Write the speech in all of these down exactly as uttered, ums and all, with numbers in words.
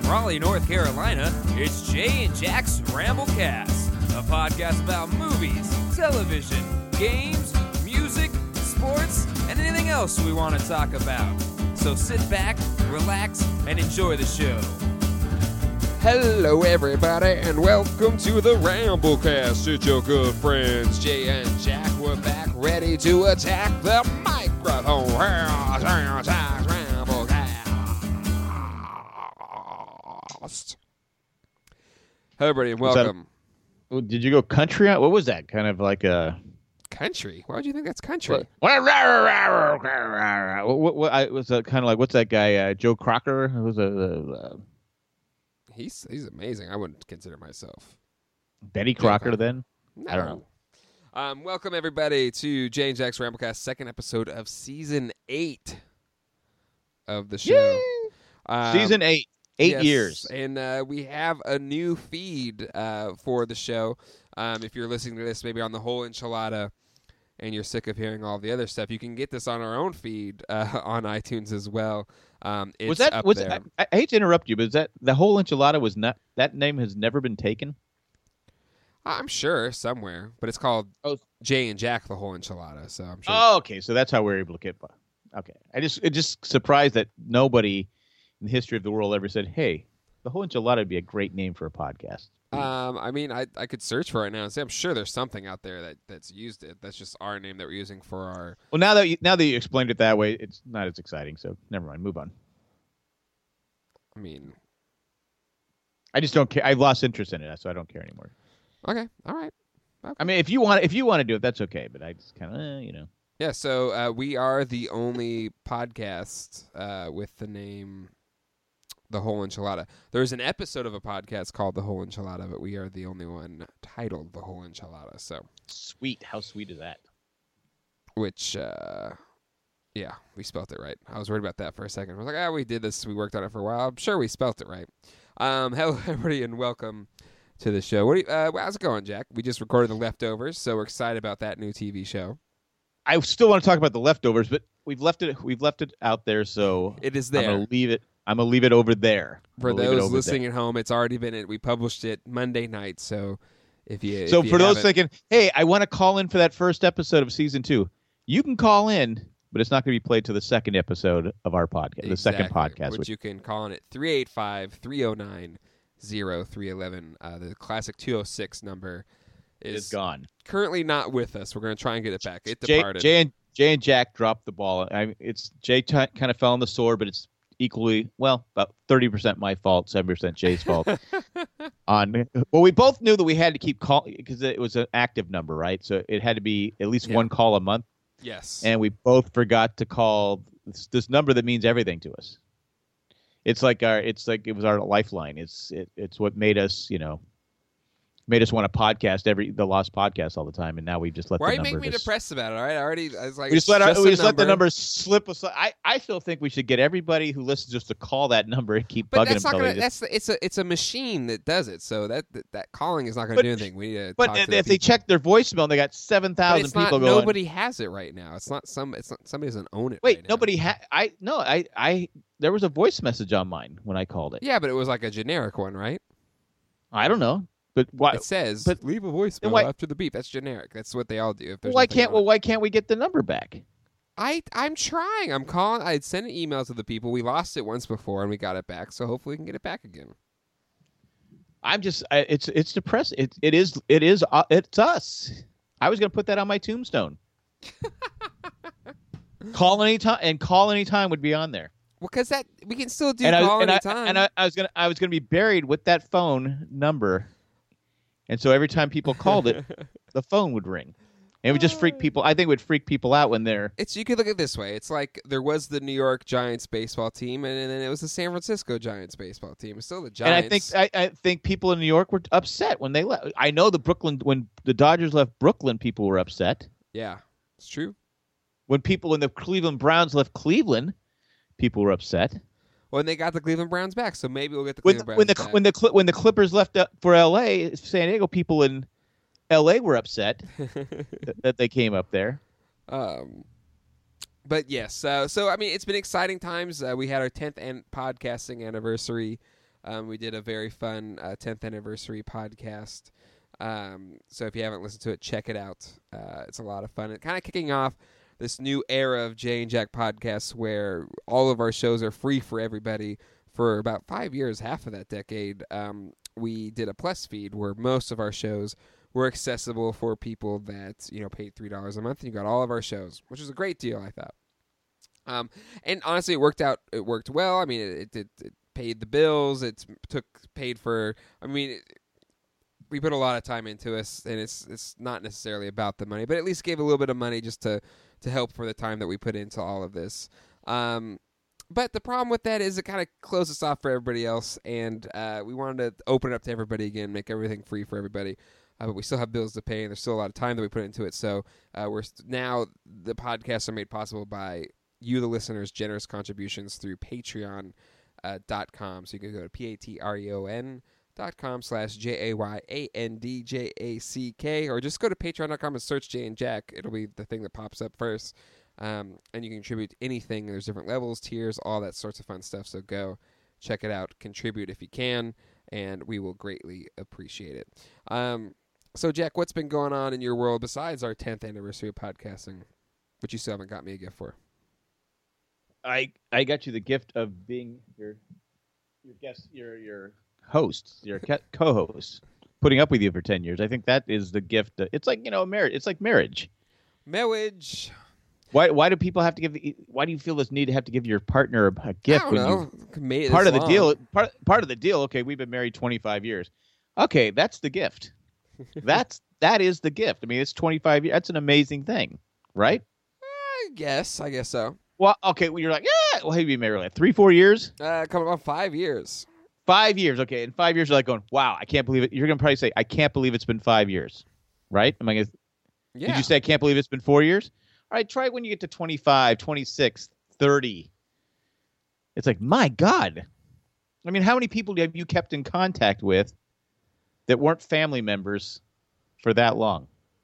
Raleigh, North Carolina, it's Jay and Jack's Ramblecast, a podcast about movies, television, games, music, sports, and anything else we want to talk about. So sit back, relax, and enjoy the show. Hello, everybody, and welcome to the Ramblecast. It's your good friends, Jay and Jack. We're back ready to attack the microphone. Hello, everybody, and welcome. That, did you go country? What was that? Kind of like a country? Why would you think that's country? What, what, what I, was that kind of like? What's that guy? Uh, Joe Crocker? Who was a. Uh, He's he's amazing. I wouldn't consider myself Betty Crocker. Then no. I don't know. Um, welcome everybody to Jay and Jack's Ramblecast, second episode of season eight of the show. Um, season eight, eight yes, years, and uh, we have a new feed uh, for the show. Um, if you're listening to this, maybe on the whole enchilada, and you're sick of hearing all the other stuff, you can get this on our own feed uh, on iTunes as well. Um, it's was that up was there. I, I hate to interrupt you, but is that the whole enchilada was not that name has never been taken? I'm sure somewhere, but it's called oh. Jay and Jack the whole enchilada. So I'm sure. Oh, okay, so that's how we're able to get. Okay, I just it just surprised that nobody in the history of the world ever said, "Hey, the whole enchilada would be a great name for a podcast." Um, I mean, I I could search for it now and say I'm sure there's something out there that, that's used it. That's just our name that we're using for our. Well, now that you, now that you explained it that way, it's not as exciting. So never mind. Move on. I mean, I just don't care. I've lost interest in it, so I don't care anymore. Okay, all right. Okay. I mean, if you want if you want to do it, that's okay. But I just kind of, eh, you know. Yeah. So uh, we are the only podcast uh, with the name The Whole Enchilada. There's an episode of a podcast called The Whole Enchilada, but we are the only one titled The Whole Enchilada. So sweet. How sweet is that? Which, uh, yeah, we spelt it right. I was worried about that for a second. I was like, ah, we did this. We worked on it for a while. I'm sure we spelt it right. Um, hello, everybody, and welcome to the show. What do you, uh, how's it going, Jack? We just recorded The Leftovers, so we're excited about that new T V show. I still want to talk about The Leftovers, but we've left it. We've left it out there, so it is there. I'm gonna leave it. I'm gonna leave it over there. For those listening there. At home, it's already been it. We published it Monday night, so if you so if you for those haven't... thinking, hey, I want to call in for that first episode of season two, you can call in, but it's not going to be played to the second episode of our podcast, exactly. the second podcast, which, which you can call in at three eight five, three oh nine, oh three one one. Uh, the classic two oh six number is, is gone. Currently not with us. We're going to try and get it back. It Jay, departed. Jay and Jay and Jack dropped the ball. I, it's Jay t- kind of fell on the sword, but it's equally well about thirty percent my fault, seven percent Jay's fault. On well, we both knew that we had to keep calling because it was an active number, right? So it had to be at least yeah. one call a month. Yes, and we both forgot to call this, this number that means everything to us. It's like our, it's like it was our lifeline. It's it, it's what made us, you know, made us want to podcast every the Lost podcast all the time, and now we just let. Why the are you number making me just, depressed about it? All right, I already I was like, we just let our, just we just number. let the numbers slip aside. I, I still think we should get everybody who listens just to call that number and keep but bugging that's them. Not gonna, just... that's it's a it's a machine that does it. So that that, that calling is not going to do anything. We need to. But talk if to the they check their voicemail, and they got seven thousand people not, going. Nobody has it right now. It's not some. It's not somebody doesn't own it. Wait, right nobody now. had. I no, I I there was a voice message on mine when I called it. Yeah, but it was like a generic one, right? I don't know. But why? It says, but, leave a voicemail why, after the beep. That's generic. That's what they all do. If why can't? Well, why can't we get the number back? I I'm trying. I'm calling. I'd sent an email to the people. We lost it once before, and we got it back. So hopefully, we can get it back again. I'm just. I, it's it's depressing. It it is it is uh, it's us. I was gonna put that on my tombstone. Call anytime and call anytime would be on there. Well, because that we can still do and call I, and anytime. I, and I, I was gonna I was gonna be buried with that phone number. And so every time people called it, the phone would ring. And it would just freak people. I think it would freak people out when they're. It's you could look at it this way. It's like there was the New York Giants baseball team, and, and then it was the San Francisco Giants baseball team. It's still the Giants. And I think I, I think people in New York were upset when they left. I know the Brooklyn when the Dodgers left Brooklyn, people were upset. Yeah, it's true. When people when the Cleveland Browns left Cleveland, people were upset. When they got the Cleveland Browns back, so maybe we'll get the when, Cleveland Browns when the back. when the when the Clippers left for L A, San Diego, people in L A were upset that, that they came up there. Um, but yes, uh, so I mean, it's been exciting times. Uh, we had our tenth an- podcasting anniversary Um, we did a very fun uh, tenth anniversary podcast. Um, so if you haven't listened to it, check it out. Uh, it's a lot of fun. It kind of kicking off this new era of Jay and Jack podcasts where all of our shows are free for everybody. For about five years, half of that decade, um, we did a plus feed where most of our shows were accessible for people that, you know, paid three dollars a month, and you got all of our shows, which was a great deal, I thought. Um, and honestly, it worked out. It worked well. I mean, it, it, it paid the bills. It took paid for. I mean, it, we put a lot of time into us, and it's it's not necessarily about the money, but at least gave a little bit of money just to to help for the time that we put into all of this. Um, But the problem with that is it kind of closed us off for everybody else, and uh, we wanted to open it up to everybody again, make everything free for everybody. Uh, but we still have bills to pay, and there's still a lot of time that we put into it. So uh, we're st- now the podcasts are made possible by you, the listeners' generous contributions through Patreon uh, dot com. So you can go to P A T R E O N dot com slash J A Y A N D J A C K, or just go to Patreon dot com and search Jay and Jack. It'll be the thing that pops up first. Um, and you can contribute anything. There's different levels, tiers, all that sorts of fun stuff. So go check it out. Contribute if you can, and we will greatly appreciate it. Um, so, Jack, what's been going on in your world besides our tenth anniversary of podcasting, which you still haven't got me a gift for? I I got you the gift of being your your guest, your your host, your co-host, putting up with you for ten years. I think that is the gift. That, it's like, you know, marriage. It's like marriage. Marriage. Why why do people have to give? Why do you feel this need to have to give your partner a, a gift? I don't when know. You, Made it part of the long. deal. Part part of the deal. Okay, we've been married twenty-five years. Okay, that's the gift. That's that is the gift. I mean, it's twenty-five years. That's an amazing thing, right? I guess. I guess so. Well, okay. Well, you're like, yeah. Well, have you been married like three, four years? Uh, coming on five years. Five years. Okay, in five years, you're like going, wow, I can't believe it. You're gonna probably say, I can't believe it's been five years, right? Am I gonna? Yeah. Did you say I can't believe it's been four years? All right, try it when you get to twenty-five, twenty-six, thirty. It's like, my God. I mean, how many people have you kept in contact with that weren't family members for that long?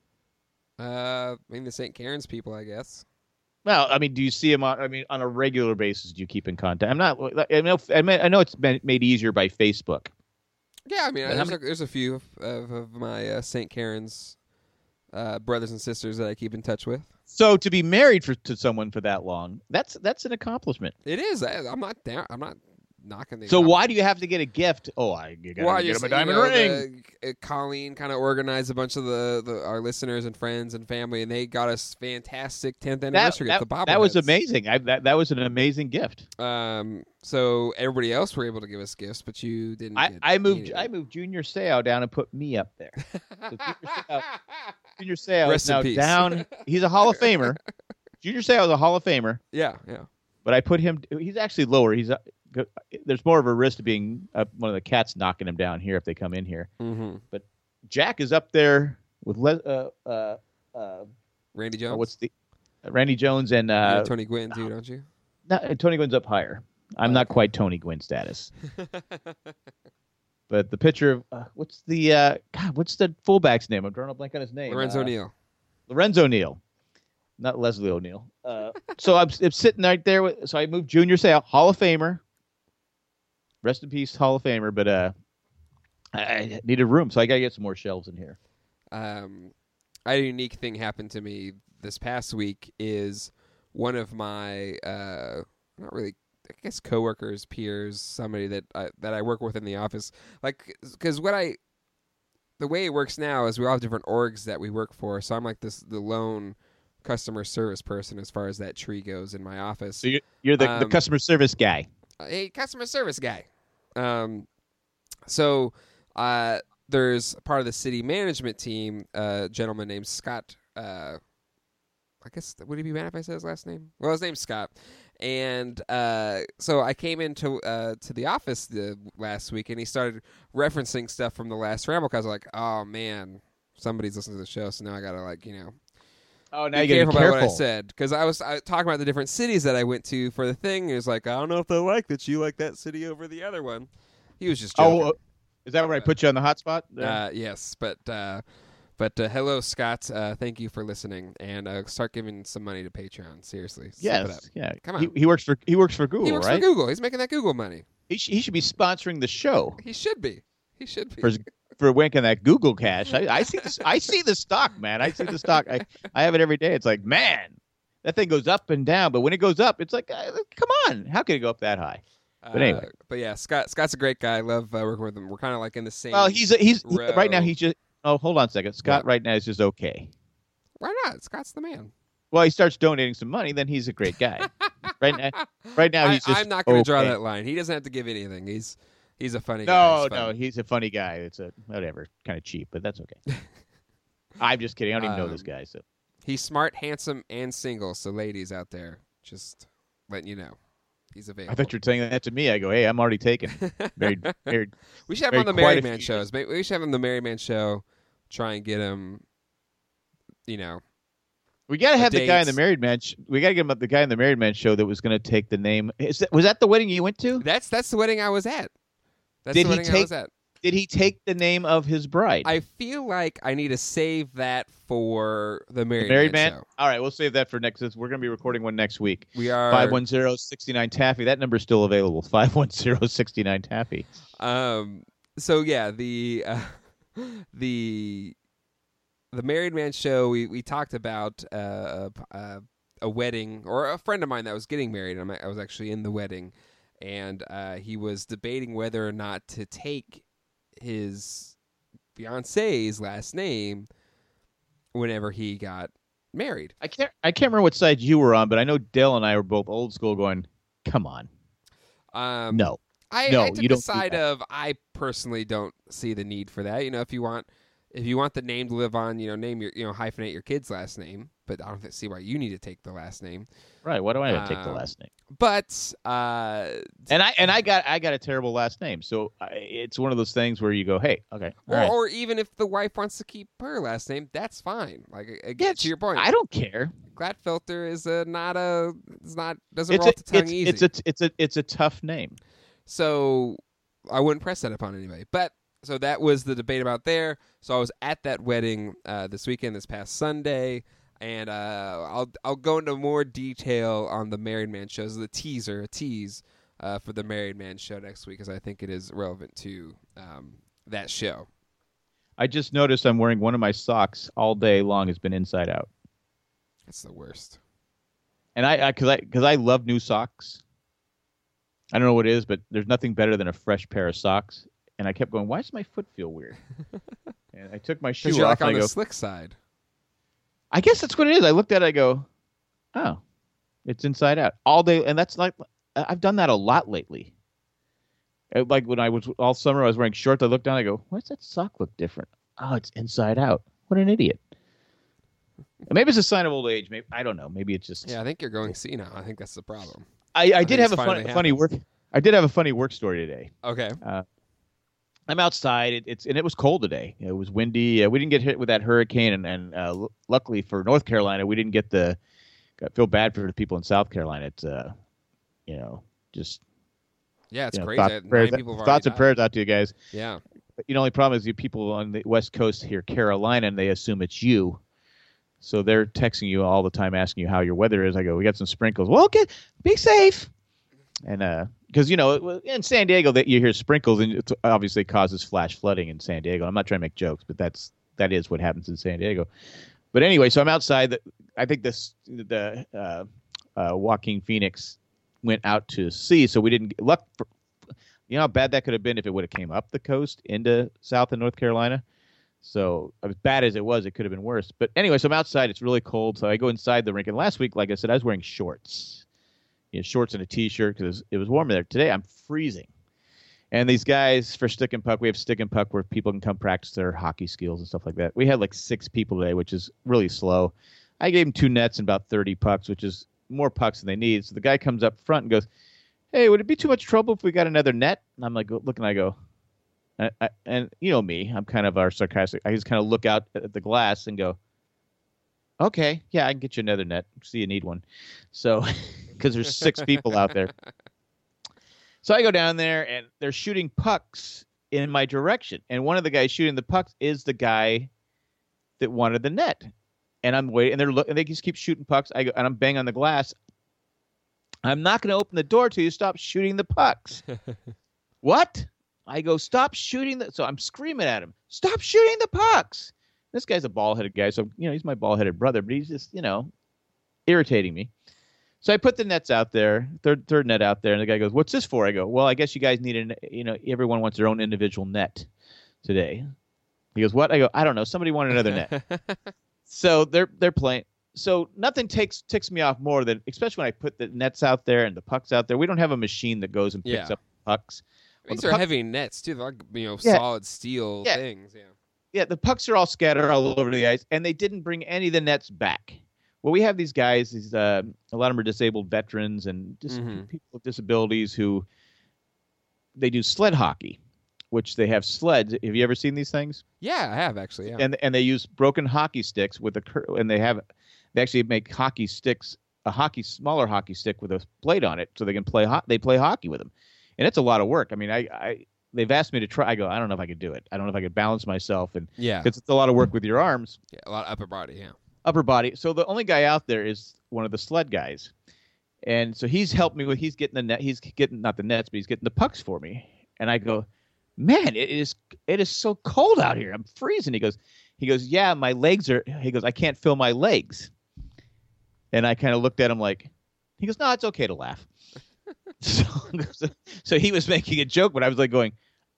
Uh, I mean, the Saint Karen's people, I guess. Well, I mean, do you see them on, I mean, on a regular basis, do you keep in contact? I'm not, I know, I mean, I know it's been made easier by Facebook. Yeah, I mean, But there's, how a, there's a few of, of my uh, Saint Karen's uh, brothers and sisters that I keep in touch with. So to be married for, to someone for that long, that's that's an accomplishment. It is. I, I'm not down. I'm not knocking the. So why do you have to get a gift? Oh, I you gotta Well, get just, him a diamond you know, ring. The, uh, Colleen kind of organized a bunch of the, the our listeners and friends and family, and they got us fantastic tenth anniversary that, at the bobbleheads. that was amazing. I, that that was an amazing gift. Um, so everybody else were able to give us gifts, but you didn't. I, get I moved any. I moved Junior Seau down and put me up there. So Junior Seau, Junior Seau Rest is in now peace. down. He's a Hall of Famer. Junior Seau is a Hall of Famer, Yeah, yeah. but I put him. He's actually lower. He's uh, there's more of a risk of being uh, one of the cats knocking him down here if they come in here. Mm-hmm. Jack is up there with Le- uh, uh, uh, Randy oh, Jones. what's the uh, Randy Jones and You uh, have Tony Gwynn too, don't you? no, Tony Gwynn's up higher. I'm not quite Tony Gwynn status. But the pitcher of uh, what's the uh, God? What's the fullback's name? I'm drawing a blank on his name. Lorenzo uh, Neal. Lorenzo Neal, not Leslie O'Neal. Uh, so I'm, I'm sitting right there. With, so I moved Junior Seau, Hall of Famer. Rest in peace, Hall of Famer. But uh, I, I needed room, so I got to get some more shelves in here. Um, I had a unique thing happen to me this past week. Is one of my uh, not really, I guess, coworkers, peers, somebody that I, that I work with in the office, like, because what I, the way it works now is we all have different orgs that we work for. So I'm like this the lone customer service person as far as that tree goes in my office. So you're, you're the, Um, the customer service guy. A customer service guy. Um, so uh, there's part of the city management team, a gentleman named Scott. Uh, I guess would he be mad if I said his last name? Well, his name's Scott. And uh, so I came into uh, to the office the last week, and he started referencing stuff from the last Ramblecast. I was like, oh man, somebody's listening to the show, so now I gotta like you know. Oh, now Be you got to be careful about careful. what I said, because I was I, talking about the different cities that I went to for the thing. It was like, I don't know if they like that you like that city over the other one. He was just joking. Oh, uh, is that where I put you on the hot spot? there? Uh, yes, but uh, But uh, hello, Scott. Uh, thank you for listening, and uh, start giving some money to Patreon. Seriously, step it up. Yes, yeah. Come on. He, he works for he works for Google, He works right? for Google. He's making that Google money. He, sh- he should be sponsoring the show He should be. He should be. for for winking that Google cash. I, I see this. I see the stock, man. I see the stock. I, I have it every day. It's like, man, that thing goes up and down. But when it goes up, it's like, uh, come on, how can it go up that high? But anyway, uh, but yeah, Scott. Scott's a great guy. I love uh, working with him. We're kind of like in the same. well, he's a, he's he, row. right now. He's just. Oh, hold on a second. Scott What? right now is just okay. Why not? Scott's the man. Well, he starts donating some money, then he's a great guy. right now, right now he's I, just. I'm not going to draw okay. that line. He doesn't have to give anything. He's he's a funny guy. No, He's no, fun. he's a funny guy. It's a whatever, kind of cheap, but that's okay. I'm just kidding. I don't even know this Um, guy. So He's smart, handsome, and single. So, ladies out there, just letting you know, he's available. I thought you were saying that to me. I go, hey, I'm already taken. Married, married. we should have him on the married Married quite a Man few shows. Maybe we should have him on the Married Man show. Try and get him. You know, We got to have the guy in the dates. Married Man. Sh- we got to get him up the guy in the Married Man show that was going to take the name. Is that, was that the wedding you went to? that's that's the wedding I was at. That's Did the he wedding I take- was at. Did he take the name of his bride? I feel like I need to save that for the Married, Married Man, Man. show. All right, we'll save that for next. We're going to be recording one next week. We are Five one zero sixty nine Taffy. That number's still available. Five one zero sixty nine Taffy. Um. So yeah, the uh, the the Married Man show. We we talked about uh, a, a wedding, or a friend of mine that was getting married. I'm, I was actually in the wedding, and uh, he was debating whether or not to take his fiance's last name whenever he got married. I can't. I can't remember what side you were on, but I know Dale and I were both old school. Going, come on, Um, no. I, No, I took you the don't do side that. of I personally don't see the need for that. You know, if you want if you want the name to live on, you know, name your you know hyphenate your kid's last name. But I don't th- see why you need to take the last name. Right? Why do I have to take the Um, last name? But uh, And I and I got I got a terrible last name, so I, it's one of those things where you go, hey, okay, all or, right. or even if the wife wants to keep her last name, that's fine. Like uh, again, Yeah, to your point, I don't care. Gladfelter is a not a it's not doesn't It's roll a, off the tongue it's, easy. it's a it's a it's a tough name. So I wouldn't press that upon anybody. But so that was the debate about there. So I was at that wedding uh, this weekend, this past Sunday, and uh, I'll I'll go into more detail on the Married Man shows, the teaser, a tease uh, for the Married Man show next week, because I think it is relevant to um, that show. I just noticed I'm wearing one of my socks all day long has been inside out, That's the worst. and I because I because I, I love new socks. I don't know what it is, but there's nothing better than a fresh pair of socks. And I kept going, why does my foot feel weird? And I took my shoe Because you're off like on and I the go, slick side. I guess that's what it is. I looked at it, I go, oh, it's inside out all day. And that's like, I've done that a lot lately. Uh, Like when I was all summer, I was wearing shorts. I looked down, I go, why does that sock look different? Oh, it's inside out. What an idiot. And maybe it's a sign of old age. Maybe I don't know. Maybe it's just. Yeah, I think you're going senile. I think that's the problem. I, I think did have it's a finally funny, funny work. I did have a funny work story today. Okay. I'm outside. It, it's and it was cold today. It was windy. Uh, we didn't get hit with that hurricane, and, and uh, l- luckily for North Carolina, we didn't get the. I feel bad for the people in South Carolina. It's uh, you know, just Yeah, it's you know, crazy. thoughts, Nine prayers, people have thoughts already and prayers out to you guys. died. Yeah. But, you know, the only problem is you people on the West Coast hear Carolina, and they assume it's you. So they're texting you all the time, asking you how your weather is. I go, we got some sprinkles. Well, okay, be safe. And uh, because you know, in San Diego, that you hear sprinkles, and it obviously causes flash flooding in San Diego. I'm not trying to make jokes, but that's that is what happens in San Diego. But anyway, so I'm outside. The, I think this the uh, uh, Joaquin Phoenix went out to sea, so we didn't get luck. For, you know how bad that could have been if it would have came up the coast into South and North Carolina. So as bad as it was, it could have been worse. But anyway, so I'm outside. It's really cold, so I go inside the rink. And last week, like I said, I was wearing shorts, you know, shorts and a T-shirt because it was warmer there. Today, I'm freezing. And these guys for Stick and Puck, we have Stick and Puck where people can come practice their hockey skills and stuff like that. We had like six people today, which is really slow. I gave them two nets and about thirty pucks, which is more pucks than they need. So the guy comes up front and goes, "Hey, would it be too much trouble if we got another net?" And I'm like, looking, I go. I, I, and you know me, I'm kind of our sarcastic. I just kind of look out at the glass and go, "Okay, yeah, I can get you another net. See, you need one." So, because there's six people out there, so I go down there and they're shooting pucks in my direction, and one of the guys shooting the pucks is the guy that wanted the net, and I'm waiting, and they're look, and they just keep shooting pucks. I go, and I'm banging on the glass. I'm not going to open the door till you stop shooting the pucks. What? I go, stop shooting the. So I'm screaming at him, stop shooting the pucks. This guy's a ball-headed guy, so you know he's my ball-headed brother, but he's just you know irritating me. So I put the nets out there, third third net out there, and the guy goes, "What's this for?" I go, "Well, I guess you guys need an, you know, everyone wants their own individual net today." He goes, "What?" I go, "I don't know. Somebody wanted another net." So they're they're playing. So nothing takes ticks me off more than, especially when I put the nets out there and the pucks out there. We don't have a machine that goes and picks Yeah. up pucks. Well, These the are puck- heavy nets too. They're like you know Yeah. solid steel Yeah. things. Yeah. Yeah, the pucks are all scattered all over the ice, and they didn't bring any of the nets back. Well, we have these guys. These uh, a lot of them are disabled veterans and just Mhm. people with disabilities who they do sled hockey, which they have sleds. Have you ever seen these things? Yeah, I have actually. Yeah. And and they use broken hockey sticks with a cur- and they have they actually make hockey sticks a hockey smaller hockey stick with a blade on it so they can play ho- they play hockey with them, and it's a lot of work. I mean, I, I they've asked me to try. I go, I don't know if I could do it. I don't know if I could balance myself, and yeah. because it's a lot of work with your arms. Yeah. A lot of upper body. Yeah. Upper body. So the only guy out there is one of the sled guys, and so he's helped me with. He's getting the net. He's getting not the nets, but he's getting the pucks for me. And I go, man, it is it is so cold out here. I'm freezing. He goes, he goes, yeah, my legs are. He goes, I can't feel my legs. And I kind of looked at him like, he goes, no, it's okay to laugh. so, so he was making a joke, but I was like going,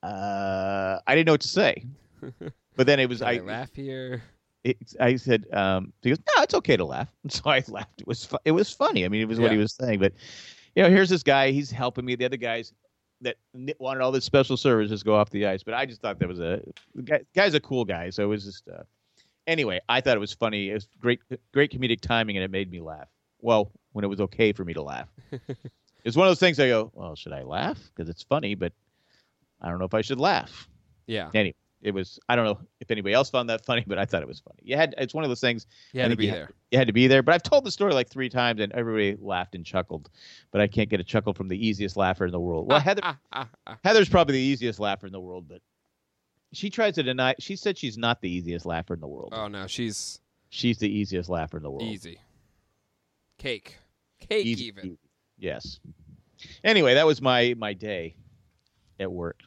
uh, I didn't know what to say. But then it was Can I I laugh here. it, I said, um, he goes, no, it's okay to laugh. And so I laughed. It was fu- it was funny. I mean, it was what Yeah. he was saying. But, you know, here's this guy. He's helping me. The other guys that n- wanted all this special services go off the ice. But I just thought that was a the guy, guy's a cool guy. So it was just uh, anyway. I thought it was funny. It was great, great comedic timing, and it made me laugh. Well, when it was okay for me to laugh, it's one of those things. I go, well, should I laugh because it's funny, but I don't know if I should laugh. Yeah. Anyway. It was, I don't know if anybody else found that funny, but I thought it was funny. You had, it's one of those things. You I had to think be you there. You had to be there. But I've told the story like three times, and everybody laughed and chuckled. But I can't get a chuckle from the easiest laugher in the world. Well, Heather, Ah, ah, ah. Heather's probably the easiest laugher in the world, but she tries to deny. She said she's not the easiest laugher in the world. Oh no, she's She's the easiest laugher in the world. easy. Cake. Cake Easy, even. easy. Yes. Anyway, that was my my day at work.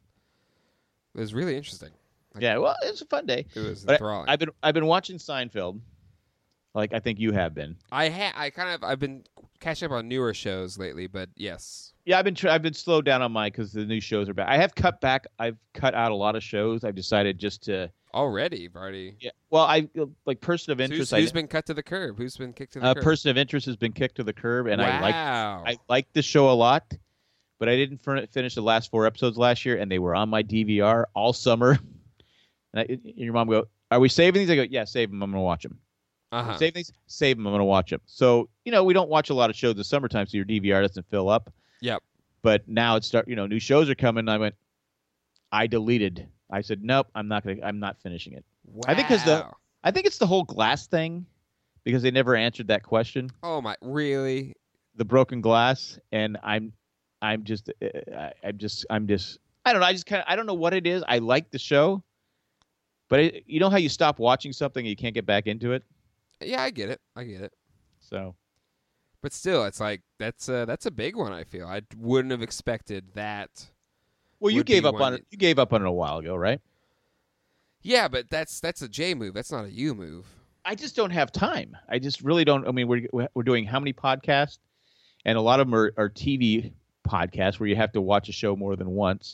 It was really interesting. Like, Yeah, well, it was a fun day. It was But enthralling. I, I've been I've been watching Seinfeld, like I think you have been. I ha- I kind of I've been catching up on newer shows lately, but yes. Yeah, I've been tr- I've been slowed down on mine because the new shows are back. I have cut back. I've cut out a lot of shows. I've decided just to. Already, you've already. Yeah. Well, I like person of So interest. who's, who's I, been cut to the curb? Who's been kicked to the uh, curb? person of interest has been kicked to the curb, and I like wow. I like the show a lot, but I didn't fin- finish the last four episodes last year, and they were on my D V R all summer. And I, your mom go, "Are we saving these?" I go, "Yeah, save them. I'm gonna watch them. uh-huh. Save these, save them. I'm gonna watch them." So you know, we don't watch a lot of shows in the summertime, so your D V R doesn't fill up. Yep. But now it's start. You know, new shows are coming. And I went. I deleted. I said, "Nope, I'm not gonna. I'm not finishing it." Wow. I think 'cause the- I think it's the whole glass thing, because they never answered that question, Oh my! Really? the broken glass, and I'm, I'm just, uh, I, I'm just, I'm just, I don't know. I just kind of, I don't know what it is. I like the show, but it, you know how you stop watching something and you can't get back into it. Yeah, I get it. I get it. So But still, it's like that's a, that's a big one. I feel I wouldn't have expected that. well, you Would gave be up one on that- it. You gave up on it a while ago, right? Yeah, but that's that's a J move. That's not a U move. I just don't have time. I just really don't. I mean, we're we're doing how many podcasts, and a lot of them are, are T V podcasts where you have to watch a show more than once.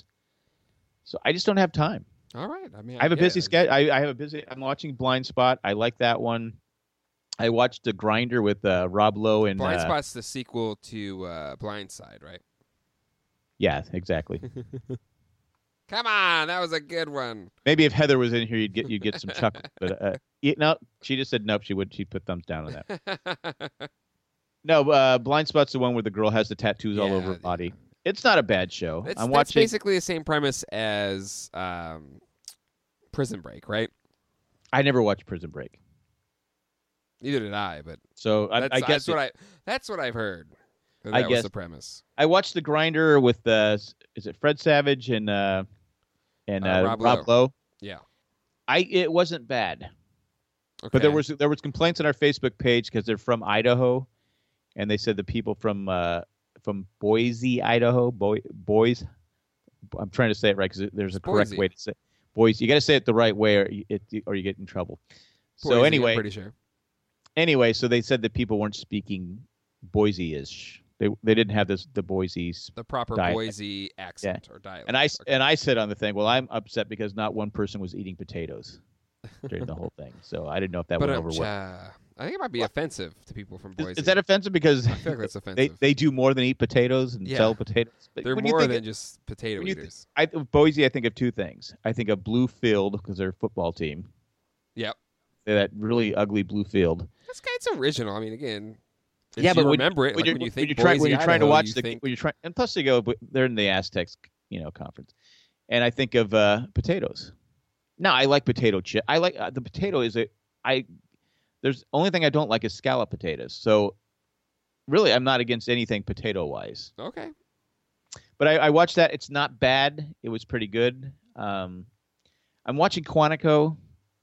So I just don't have time. All right. I mean, I have a get busy it. schedule. I, I have a busy. I'm watching Blind Spot. I like that one. I watched The Grinder with uh, Rob Lowe and Blind uh, Spot's the sequel to uh, Blindside, right? yeah, exactly. Come on, that was a good one. Maybe if Heather was in here, you'd get you'd get some chuckle. But uh, you, no, she just said nope. She would. She put thumbs down on that. No, uh, Blind Spot's the one where the girl has the tattoos all Yeah, over her yeah. body. It's not a bad show. It's, I'm that's watching. basically the same premise as um, Prison Break, right? I never watched Prison Break, Neither did I, but so I, that's, I guess that's it- what I that's what I've heard. That I was guess- the premise. I watched The Grinder with uh, is it Fred Savage and uh, and Uh, uh, Rob Rob, Lowe. Lowe. Yeah. I it wasn't bad. Okay. But there was there was complaints on our Facebook page because they're from Idaho, and they said the people from uh, from Boise, Idaho, Boy, Boys. I'm trying to say it right because there's a correct Boise. way to say it. Boise. You got to say it the right way, or you, it, or you get in trouble. So Boise, anyway, I'm pretty sure. anyway, so they said that people weren't speaking Boise-ish. They they didn't have this the Boise's The proper dialect. Boise accent or dialect. And I Okay. and I said on the thing, well, I'm upset because not one person was eating potatoes during the whole thing. So I didn't know if that but went um, over well. uh, I think it might be What? offensive to people from Is, Boise. is that offensive? Because I feel like that's they offensive. they do more than eat potatoes and Yeah. sell potatoes. But They're when you more think than of- just potato when you th- eaters. I, Boise, I think of two things. I think of Blue Field because they're a football team. Yep. They're that really ugly blue field. This guy's original. I mean, again, if yeah, you but when, remember it, when like you're, when you think you're trying Boise, when you're trying to Idaho, watch you the think, when you're trying and plus they go but they're in the Aztecs, you know, conference, and I think of uh, potatoes. Now I like potato chip. I like uh, the potato is a I. There's only thing I don't like is scallop potatoes. So really, I'm not against anything potato wise. okay. But I, I watched that. It's not bad. It was pretty good. Um, I'm watching Quantico,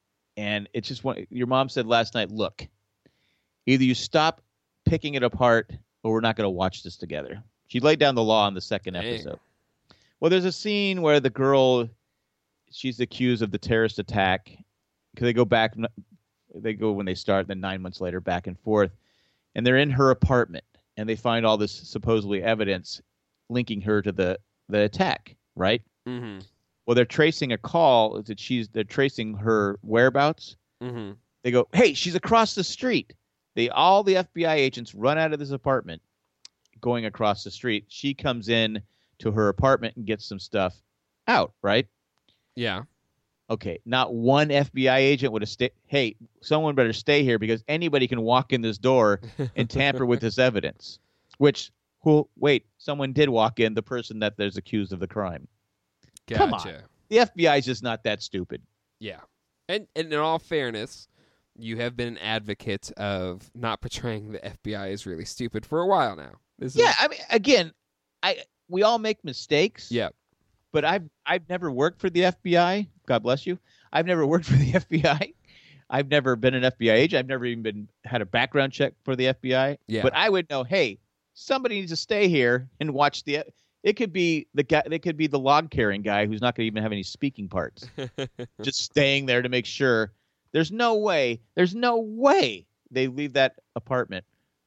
and it's just one. Your mom said last night, look, either you stop picking it apart, or we're not going to watch this together. She laid down the law in the second Dang. episode. Well, there's a scene where the girl, she's accused of the terrorist attack because they go back. They go when they start, then nine months later, back and forth, and they're in her apartment, and they find all this supposedly evidence linking her to the, the attack, right? Mm-hmm. Well, they're tracing a call that she's they're tracing her whereabouts. Mm-hmm. They go, "Hey, she's across the street." They all the F B I agents run out of this apartment, going across the street. She comes in to her apartment and gets some stuff out, right? Yeah. Okay, not one F B I agent would have stayed. Hey, someone better stay here because anybody can walk in this door and tamper with this evidence. Which, who? Wait, someone did walk in. The person that there's accused of the crime. Gotcha. Come on. The F B I is just not that stupid. Yeah. And, and in all fairness, you have been an advocate of not portraying the F B I as really stupid for a while now. This Yeah, is, I mean, again, I we all make mistakes. yeah. But I've I've never worked for the F B I. God bless you. I've never worked for the F B I. I've never been an F B I agent. I've never even been had a background check for the F B I. Yeah. But I would know, hey, somebody needs to stay here and watch the. It could be the guy. It could be the log carrying guy who's not going to even have any speaking parts, just staying there to make sure. There's no way. There's no way they leave that apartment.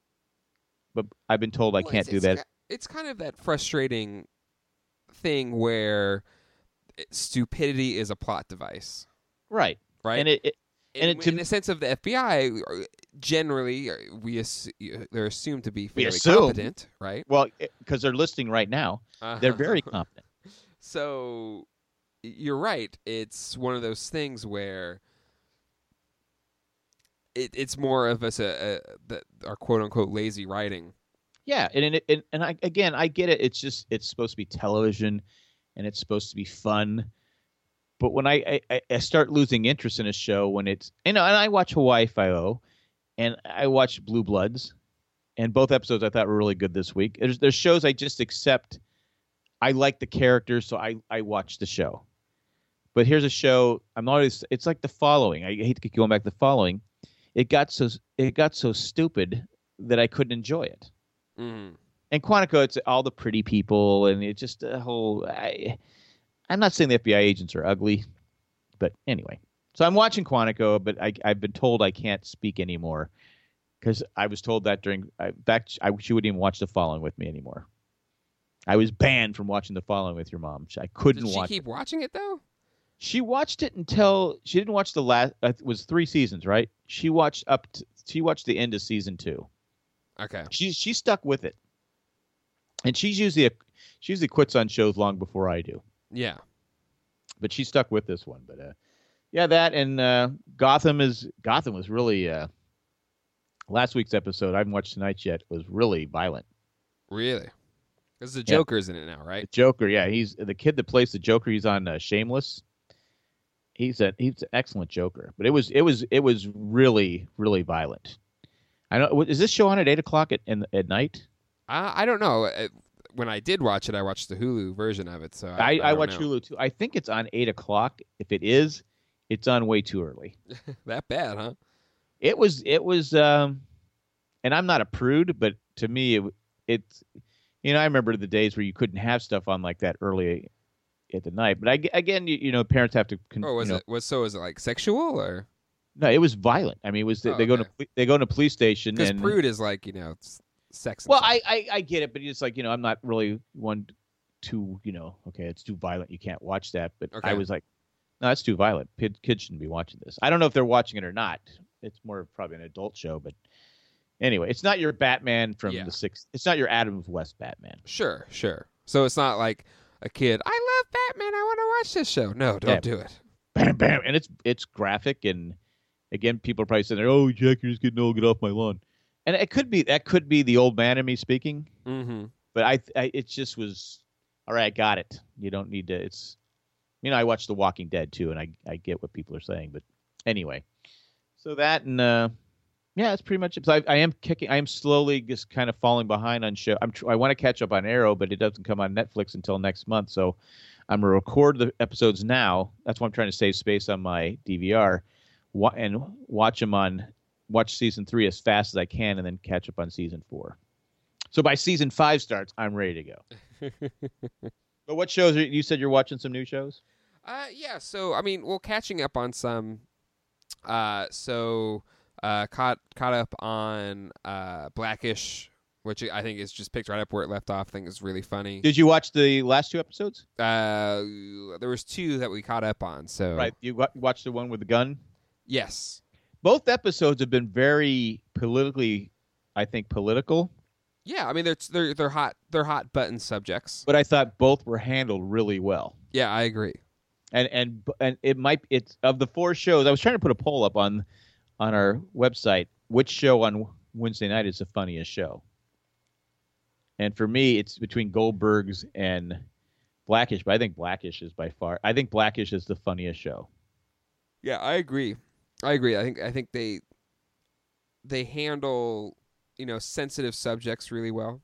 But I've been told I Well, can't it's, do it's that. ki- It's kind of that frustrating thing where stupidity is a plot device, Right. right? And it, it in, and it- to in the sense of the F B I, uh, generally uh, we ass- they're assumed to be We fairly assume. competent, right? well because they're listening right now. They're very competent. So you're right. It's one of those things where it, it's more of us a, a the, our quote unquote lazy writing. Yeah, and and, and and I again I get it. It's just it's supposed to be television, and it's supposed to be fun. But when I, I, I start losing interest in a show when it's you know, and I watch Hawaii Five-O, and I watch Blue Bloods, and both episodes I thought were really good this week. There's there's shows I just accept. I like the characters, so I I watch the show. But here's a show I'm always. It's like The Following. I hate to keep going back to The Following. It got so it got so stupid that I couldn't enjoy it. Mm. And Quantico, it's all the pretty people, and it's just a whole. I, I'm not saying the F B I agents are ugly, but anyway. So I'm watching Quantico, but I, I've been told I can't speak anymore because I was told that during. I, back, I, she wouldn't even watch The Following with me anymore. I was banned from watching The Following with your mom. I couldn't Did she watch. keep it. watching it though? She watched it until she didn't watch the last. Uh, it was three seasons, right? She watched up. To, she watched the end of season two. Okay. She she stuck with it, and she's usually a, she usually quits on shows long before I do. Yeah. But she stuck with this one. But uh, yeah, that and uh, Gotham is Gotham was really uh, last week's episode. I haven't watched tonight's yet. Was really violent. Really? Because the Yeah. Joker's in it now, The right? Joker, yeah, he's the kid that plays the Joker. He's on uh, Shameless. He's a he's an excellent Joker. But it was it was it was really really violent. I know. Is this show on at eight o'clock at in, at night? I I don't know. Uh, When I did watch it, I watched the Hulu version of it. So I, I, I, don't watch know. Hulu too. I think it's on eight o'clock. If it is, it's on way too early. That bad, huh? It was it was um, and I'm not a prude, but to me it it's you know I remember the days where you couldn't have stuff on like that early at the night. But I, again, you, you know, parents have to. Con- Or was you know, it was so? Was it like sexual or? No, it was violent. I mean, it was Oh, they go to okay. they go to police station Because and prude is like you know it's sex. and well, stuff. I, I I get it, but it's like you know I'm not really one too you know okay it's too violent you can't watch that. But Okay. I was like, no, that's too violent. Kid, kids shouldn't be watching this. I don't know if they're watching it or not. It's more of probably an adult show, but anyway, it's not your Batman from Yeah. the sixth. It's not your Adam West Batman. Sure, sure. So it's not like a kid. I love Batman. I want to watch this show. No, don't Yeah. do it. Bam, bam, and it's it's graphic and again, people are probably saying, "Oh, Jack, you're just getting old. Get off my lawn." And it could be that could be the old man in me speaking, Mm-hmm. but I, I it just was all right. I got it. You don't need to. It's you know I watched The Walking Dead too, and I I get what people are saying, but anyway, so that and uh, yeah, that's pretty much it. So I, I am kicking. I am slowly just kind of falling behind on show. I'm tr- I want to catch up on Arrow, but it doesn't come on Netflix until next month. So I'm gonna record the episodes now. That's why I'm trying to save space on my D V R. Wa- and watch them on watch season three as fast as I can, and then catch up on season four. So by season five starts, I'm ready to go. But what shows are you said you're watching some new shows? Uh, yeah. So I mean, well, catching up on some. Uh, so uh, caught caught up on uh Blackish, which I think is just picked right up where it left off. I think is really funny. Did you watch the last two episodes? Uh, there was two that we caught up on. So Right, you wa- watched the one with the gun. yes. Both episodes have been very politically, I think, political. Yeah, I mean they're they're they're hot they're hot button subjects. But I thought both were handled really well. Yeah, I agree. And and and it might it's of the four shows. I was trying to put a poll up on on our website. Which show on Wednesday night is the funniest show? And for me, it's between Goldberg's and Blackish. But I think Blackish is by far. I think Blackish is the funniest show. Yeah, I agree. I agree. I think I think they they handle you know sensitive subjects really well.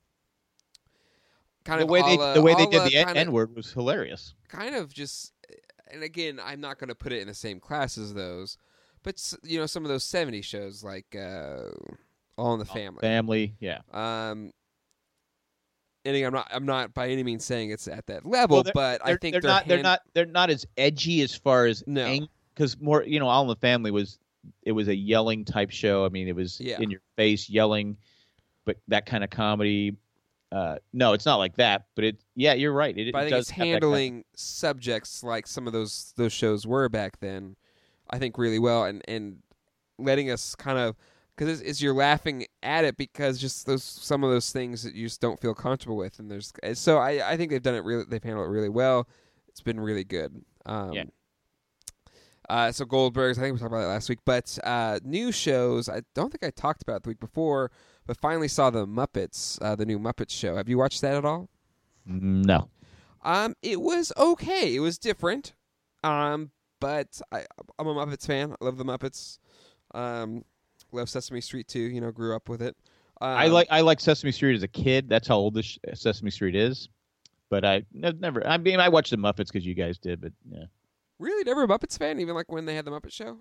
Kind The of way a they la- the way a they did la the kinda- N word was hilarious. kind of just, and again, I'm not going to put it in the same class as those, but s- you know some of those seventies shows like uh, All in the Family. Family, yeah. Um, and again, I'm not I'm not by any means saying it's at that level, Well, they're- but I They're, think they're, they're not. They're hand- not. They're not as edgy as far as No. because more. You know, All in the Family was it was a yelling type show. I mean, it was Yeah. in your face yelling, but that kind of comedy. Uh, no, it's not like that. But it. Yeah, you're right. It, But I it think does it's have that kind of- handling subjects like some of those those shows were back then. I think really well, and and letting us kind of because it's, it's you're laughing at it because just those some of those things that you just don't feel comfortable with, and there's so I I think they've done it really they've handled it really well. It's been really good. Um, Yeah. Uh, so Goldberg's, I think we talked about that last week, but uh, new shows. I don't think I talked about it the week before, but finally saw the Muppets, uh, the new Muppets show. Have you watched that at all? No. Um, it was okay. It was different. Um, but I, I'm a Muppets fan. I love the Muppets. Um, love Sesame Street too. You know, grew up with it. Um, I like I like Sesame Street as a kid. That's how old this sh- Sesame Street is. But I no, never. I mean, I watched the Muppets because you guys did. But yeah. really never a Muppets fan, even like when they had the Muppet Show.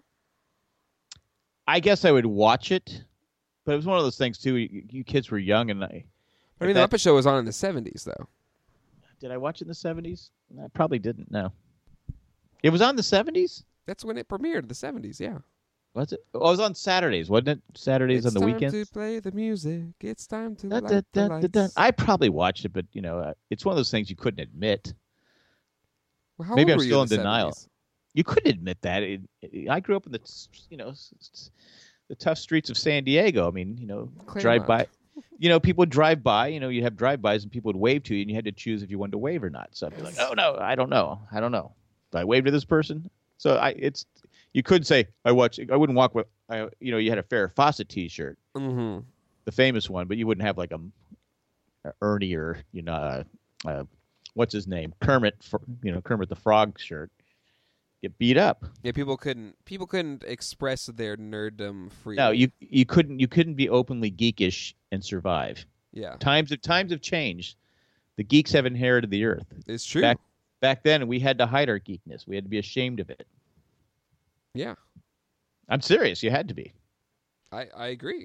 I guess I would watch it, but it was one of those things too. You, you kids were young, and I. I mean, that- the Muppet Show was on in the seventies, though. Did I watch it in the seventies? I probably didn't. No. It was on the seventies. That's when it premiered. The seventies, yeah. Was it? Oh, it was on Saturdays, wasn't it? Saturdays it's on the time weekends. to play the music. It's time to Dun, light dun, the dun, dun, dun. lights. I probably watched it, but you know, uh, it's one of those things you couldn't admit. Well, how Maybe old I'm were you still in in the denial. seventies? You couldn't admit that. It, it- I grew up in the, you know, s- s- the tough streets of San Diego. I mean, you know, drive Claremont. by. You know, people would drive by. You know, you have drive-bys, and people would wave to you, and you had to choose if you wanted to wave or not. So I'd be like, "Oh no, I don't know. I don't know. Do I wave to this person?" So I, it's you could say I watch. I wouldn't walk with. I, you know, you had a Farrah Fawcett T-shirt, Mm-hmm. the famous one, but you wouldn't have like a, a Ernie or you know, uh, uh, what's his name, Kermit. For, you know, Kermit the Frog shirt. Get beat up. Yeah, people couldn't people couldn't express their nerddom freely. No, you you couldn't you couldn't be openly geekish and survive. Yeah, Times have times have changed. The geeks have inherited the earth. it's true. Back back then, we had to hide our geekness. We had to be ashamed of it. Yeah, I'm serious. You had to be. I, I agree.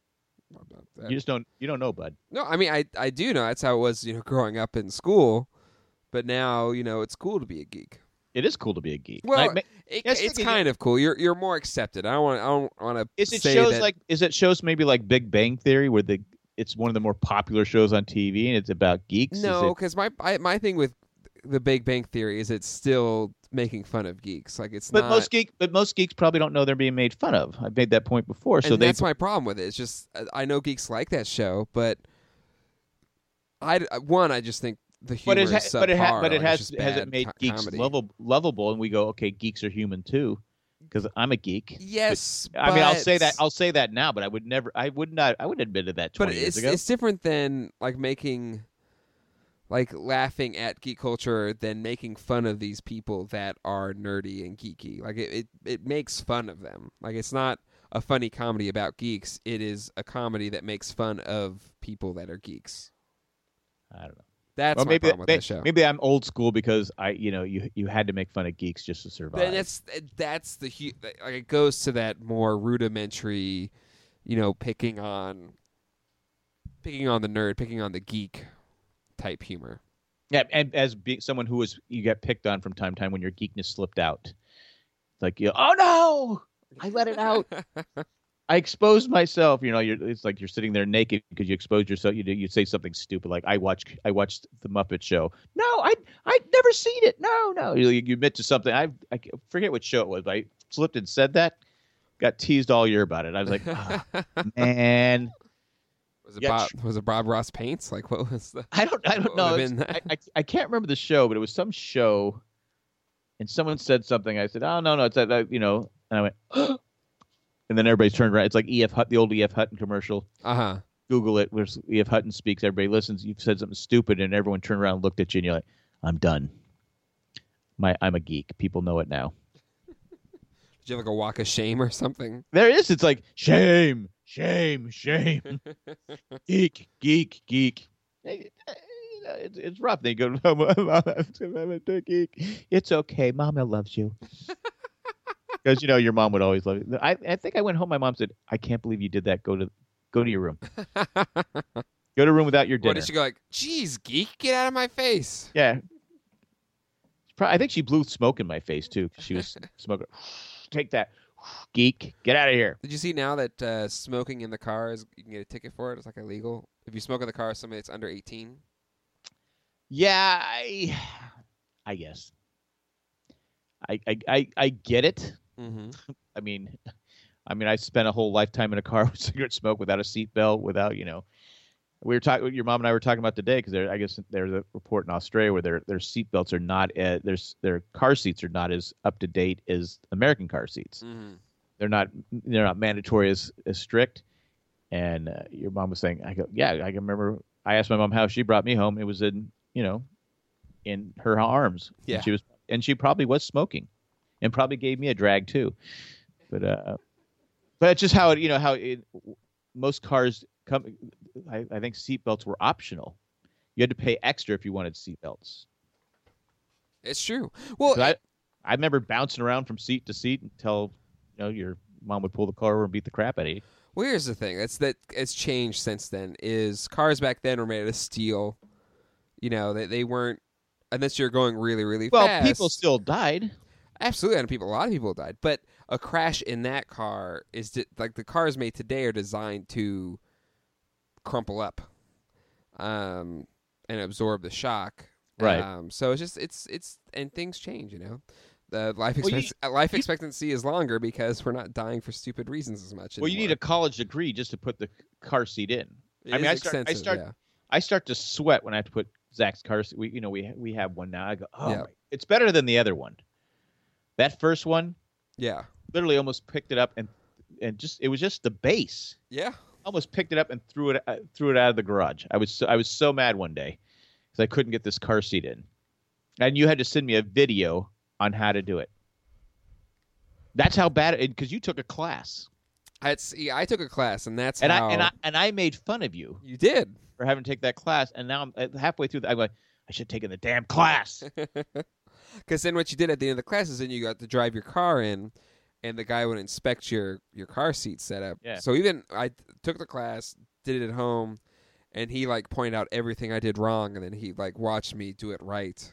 You just don't you don't know, bud. No, I mean I I do know that's how it was, you know, growing up in school. But now, you know, it's cool to be a geek. It is cool to be a geek. Well, I, it, yes, it's it- kind of cool. You're you're more accepted. I don't want I don't want to is it say shows that, like is it shows maybe like Big Bang Theory where the it's one of the more popular shows on T V and it's about geeks? Is no, it- because my I, my thing with the Big Bang Theory is it's still making fun of geeks. Like it's but not. most geek but most geeks probably don't know they're being made fun of. I've made that point before. So and they that's my problem with it. It's just I know geeks like that show, but I one I just think the humor but it ha- is but it ha- subpar, but it like, has it's just has it bad made co- geeks comedy. lovable lovable and we go, okay, geeks are human too because I'm a geek. Yes, I mean, I'll say that but- I'll say that now, but I would never I would not I would admit to that But twenty years it's ago. it's different than like making like laughing at geek culture than making fun of these people that are nerdy and geeky. Like it, it, it makes fun of them. Like it's not a funny comedy about geeks. It is a comedy that makes fun of people that are geeks. I don't know. That's Well, my maybe problem with may- that show. maybe I'm old school because I you know you you had to make fun of geeks just to survive. Then it's that's the hu- like it goes to that more rudimentary, you know, picking on picking on the nerd, picking on the geek type humor. Yeah, and as being someone who was you get picked on from time to time when your geekness slipped out. It's like you oh no, I let it out. I exposed myself. You know, you're, it's like you're sitting there naked because you exposed yourself. You you say something stupid like I watched I watched the Muppet Show. No, I I'd never seen it. No, no. You, you admit to something. I I forget what show it was. But I slipped and said that. Got teased all year about it. I was like, oh, man. Was it Yeah, Bob, was it Bob Ross Paints? Like what was the I don't. I don't What know. would've It's- been I, I I can't remember the show, but it was some show, and someone said something. I said, "Oh no, no, it's that, that you know." And I went, and then everybody turned around. It's like E F Hut, the old E F Hutton commercial. Uh huh. Google it. Where E F Hutton speaks. Everybody listens. You've said something stupid, and everyone turned around and looked at you, and you're like, "I'm done. My I'm a geek. People know it now." Did you have like a walk of shame or something? There it is. It's like shame, shame, shame. Geek, geek, geek. Hey, you know, It's, it's rough. They go, I'm a geek. It's okay. Mama loves you. Because you know your mom would always love you. I, I think I went home. My mom said, "I can't believe you did that. Go to go to your room. Go to a room without your dinner." What did she go like? Geez, geek, get out of my face. Yeah. Pro- I think she blew smoke in my face too. 'Cause she was smoking. Take that, geek. Get out of here. Did you see now that uh, smoking in the car is you can get a ticket for it? It's like illegal if you smoke in the car. with Somebody that's under eighteen. Yeah, I, I guess. I, I, I, I get it. Mm-hmm. I mean, I mean, I spent a whole lifetime in a car with cigarette smoke without a seatbelt, without you know. We were talking. Your mom and I were talking about today because I guess there's a report in Australia where their their seatbelts are not uh, their their car seats are not as up to date as American car seats. Mm-hmm. They're not they're not mandatory as as strict. And uh, your mom was saying, I go, yeah, I can remember. I asked my mom how she brought me home. It was in you know, in her arms. Yeah. And she was, and she probably was smoking, and probably gave me a drag too. But uh, but it's just how it you know how it, most cars come. I, I think seatbelts were optional. You had to pay extra if you wanted seatbelts. It's true. Well, 'Cause I I remember bouncing around from seat to seat until you know your mom would pull the car over and beat the crap out of you. well, here's the thing. It's that it's changed since then. Is cars back then were made out of steel. You know, they they weren't unless you're going really really Well, fast. people still died. Absolutely, and people, a lot of people died. But a crash in that car is di- like the cars made today are designed to crumple up, um, and absorb the shock. Right. Um, so it's just it's it's and things change. You know, the life Well, you- expect- uh, life expectancy is longer because we're not dying for stupid reasons as much. Well, you need anymore. a college degree just to put the car seat in. It I mean, is I start, I extensive, start, yeah. I start to sweat when I have to put Zach's car seat. We, you know, we we have one now. I go, oh, Yeah. my. It's better than the other one. That first one, Yeah. literally almost picked it up and and just it was just the base. Yeah. Almost picked it up and threw it uh, threw it out of the garage. I was so, I was so mad one day because I couldn't get this car seat in, and you had to send me a video on how to do it. That's how bad it because you took a class, I see. I took a class, and that's and how I and I and I made fun of you you did. for having to take that class, and now I'm uh, halfway through. The, I'm like, I should have taken the damn class. Because then what you did at the end of the class is then you got to drive your car in, and the guy would inspect your, your car seat setup. Yeah. So even I took the class, did it at home, and he like pointed out everything I did wrong, and then he like watched me do it right.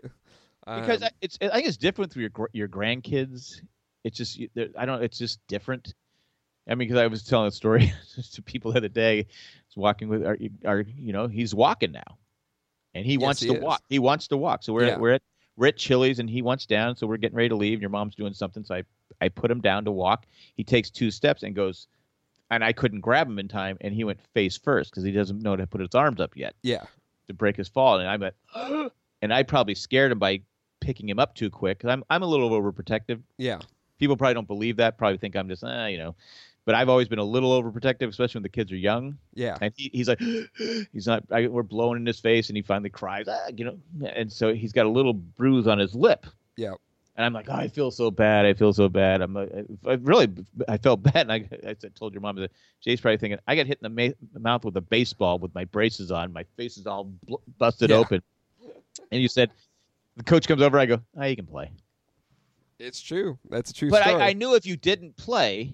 um, Because I- it's I think it's different with your gr- your grandkids. It's just you- they're- I don't. It's just different. I mean, because I was telling a story to people the other day. I was walking with our, our you know, he's walking now, and he Yes, wants he to is. walk. He wants to walk. So we're Yeah. at, we're at we're at Chili's, and he wants down. So we're getting ready to leave. And your mom's doing something, so I I put him down to walk. He takes two steps and goes, and I couldn't grab him in time, and he went face first because he doesn't know how to put his arms up yet yeah. to break his fall. And I went, and I probably scared him by picking him up too quick. Cause I'm I'm a little overprotective. Yeah. People probably don't believe that. Probably think I'm just, eh, you know. But I've always been a little overprotective, especially when the kids are young. Yeah. And he, he's like, he's not. I, we're blowing in his face, and he finally cries, ah, you know. And so he's got a little bruise on his lip. Yeah. And I'm like, oh, I feel so bad. I feel so bad. I'm like, I really, I felt bad. And I, I said, told your mom that Jay's probably thinking, I got hit in the ma- mouth with a baseball with my braces on. My face is all bl- busted Yeah. open. And you said, the coach comes over. I go, oh, you can play. It's true. That's a true But story. I, I knew if you didn't play,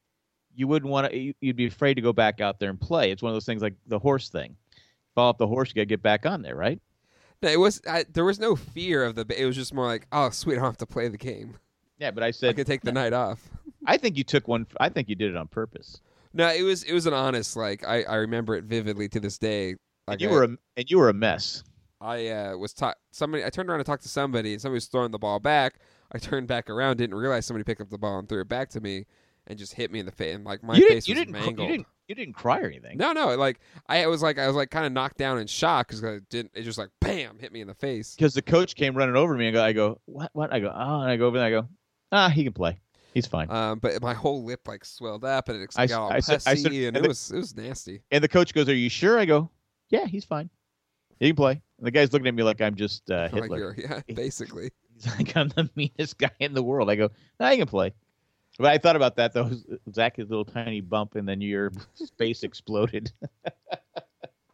you wouldn't want to. You'd be afraid to go back out there and play. It's one of those things like the horse thing. Fall off the horse, you got to get back on there, right? No, it was I, there was no fear of the. It was just more like, oh, sweet, I don't have to play the game. Yeah, but I I said, could take the night off. I think you took one. I think you did it on purpose. No, it was it was an honest. Like I, I remember it vividly to this day. Like And you I, were a, and you were a mess. I uh, was ta- somebody. I turned around to talk to somebody, and somebody was throwing the ball back. I turned back around, didn't realize somebody picked up the ball and threw it back to me, and just hit me in the face. And like my you face didn't, you was didn't, cr- mangled. You didn't. You didn't cry or anything. No, no, like I was like I was like kind of knocked down in shock because I didn't. It just like bam hit me in the face. Because the coach came running over me and go, I go, what? What? I go, oh, and I go over there. I go, ah, he can play. He's fine. Um, but my whole lip like swelled up and it I- got all I said- pussy I said- and and it the- was it was nasty. And the coach goes, are you sure? I go, yeah, he's fine. He can play. And the guy's looking at me like I'm just uh, Like Hitler. you're, yeah, basically. He's like, I'm the meanest guy in the world. I go, no, he can play. But I thought about that, though. Zach's little tiny bump, and then your face exploded. But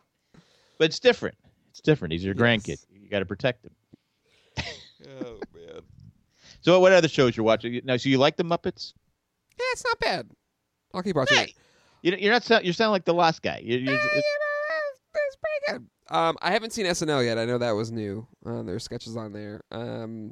it's different. It's different. He's your Yes. grandkid. You got to protect him. Oh man. So what other shows you're watching? Now, so you like the Muppets? Yeah, it's not bad. I'll keep watching Hey, it. you- you're not. sound- You're sounding like the last guy. You're, you're, Yeah, you know, it's pretty good. Um, I haven't seen S N L yet. I know that was new. Uh, there's sketches on there. Um,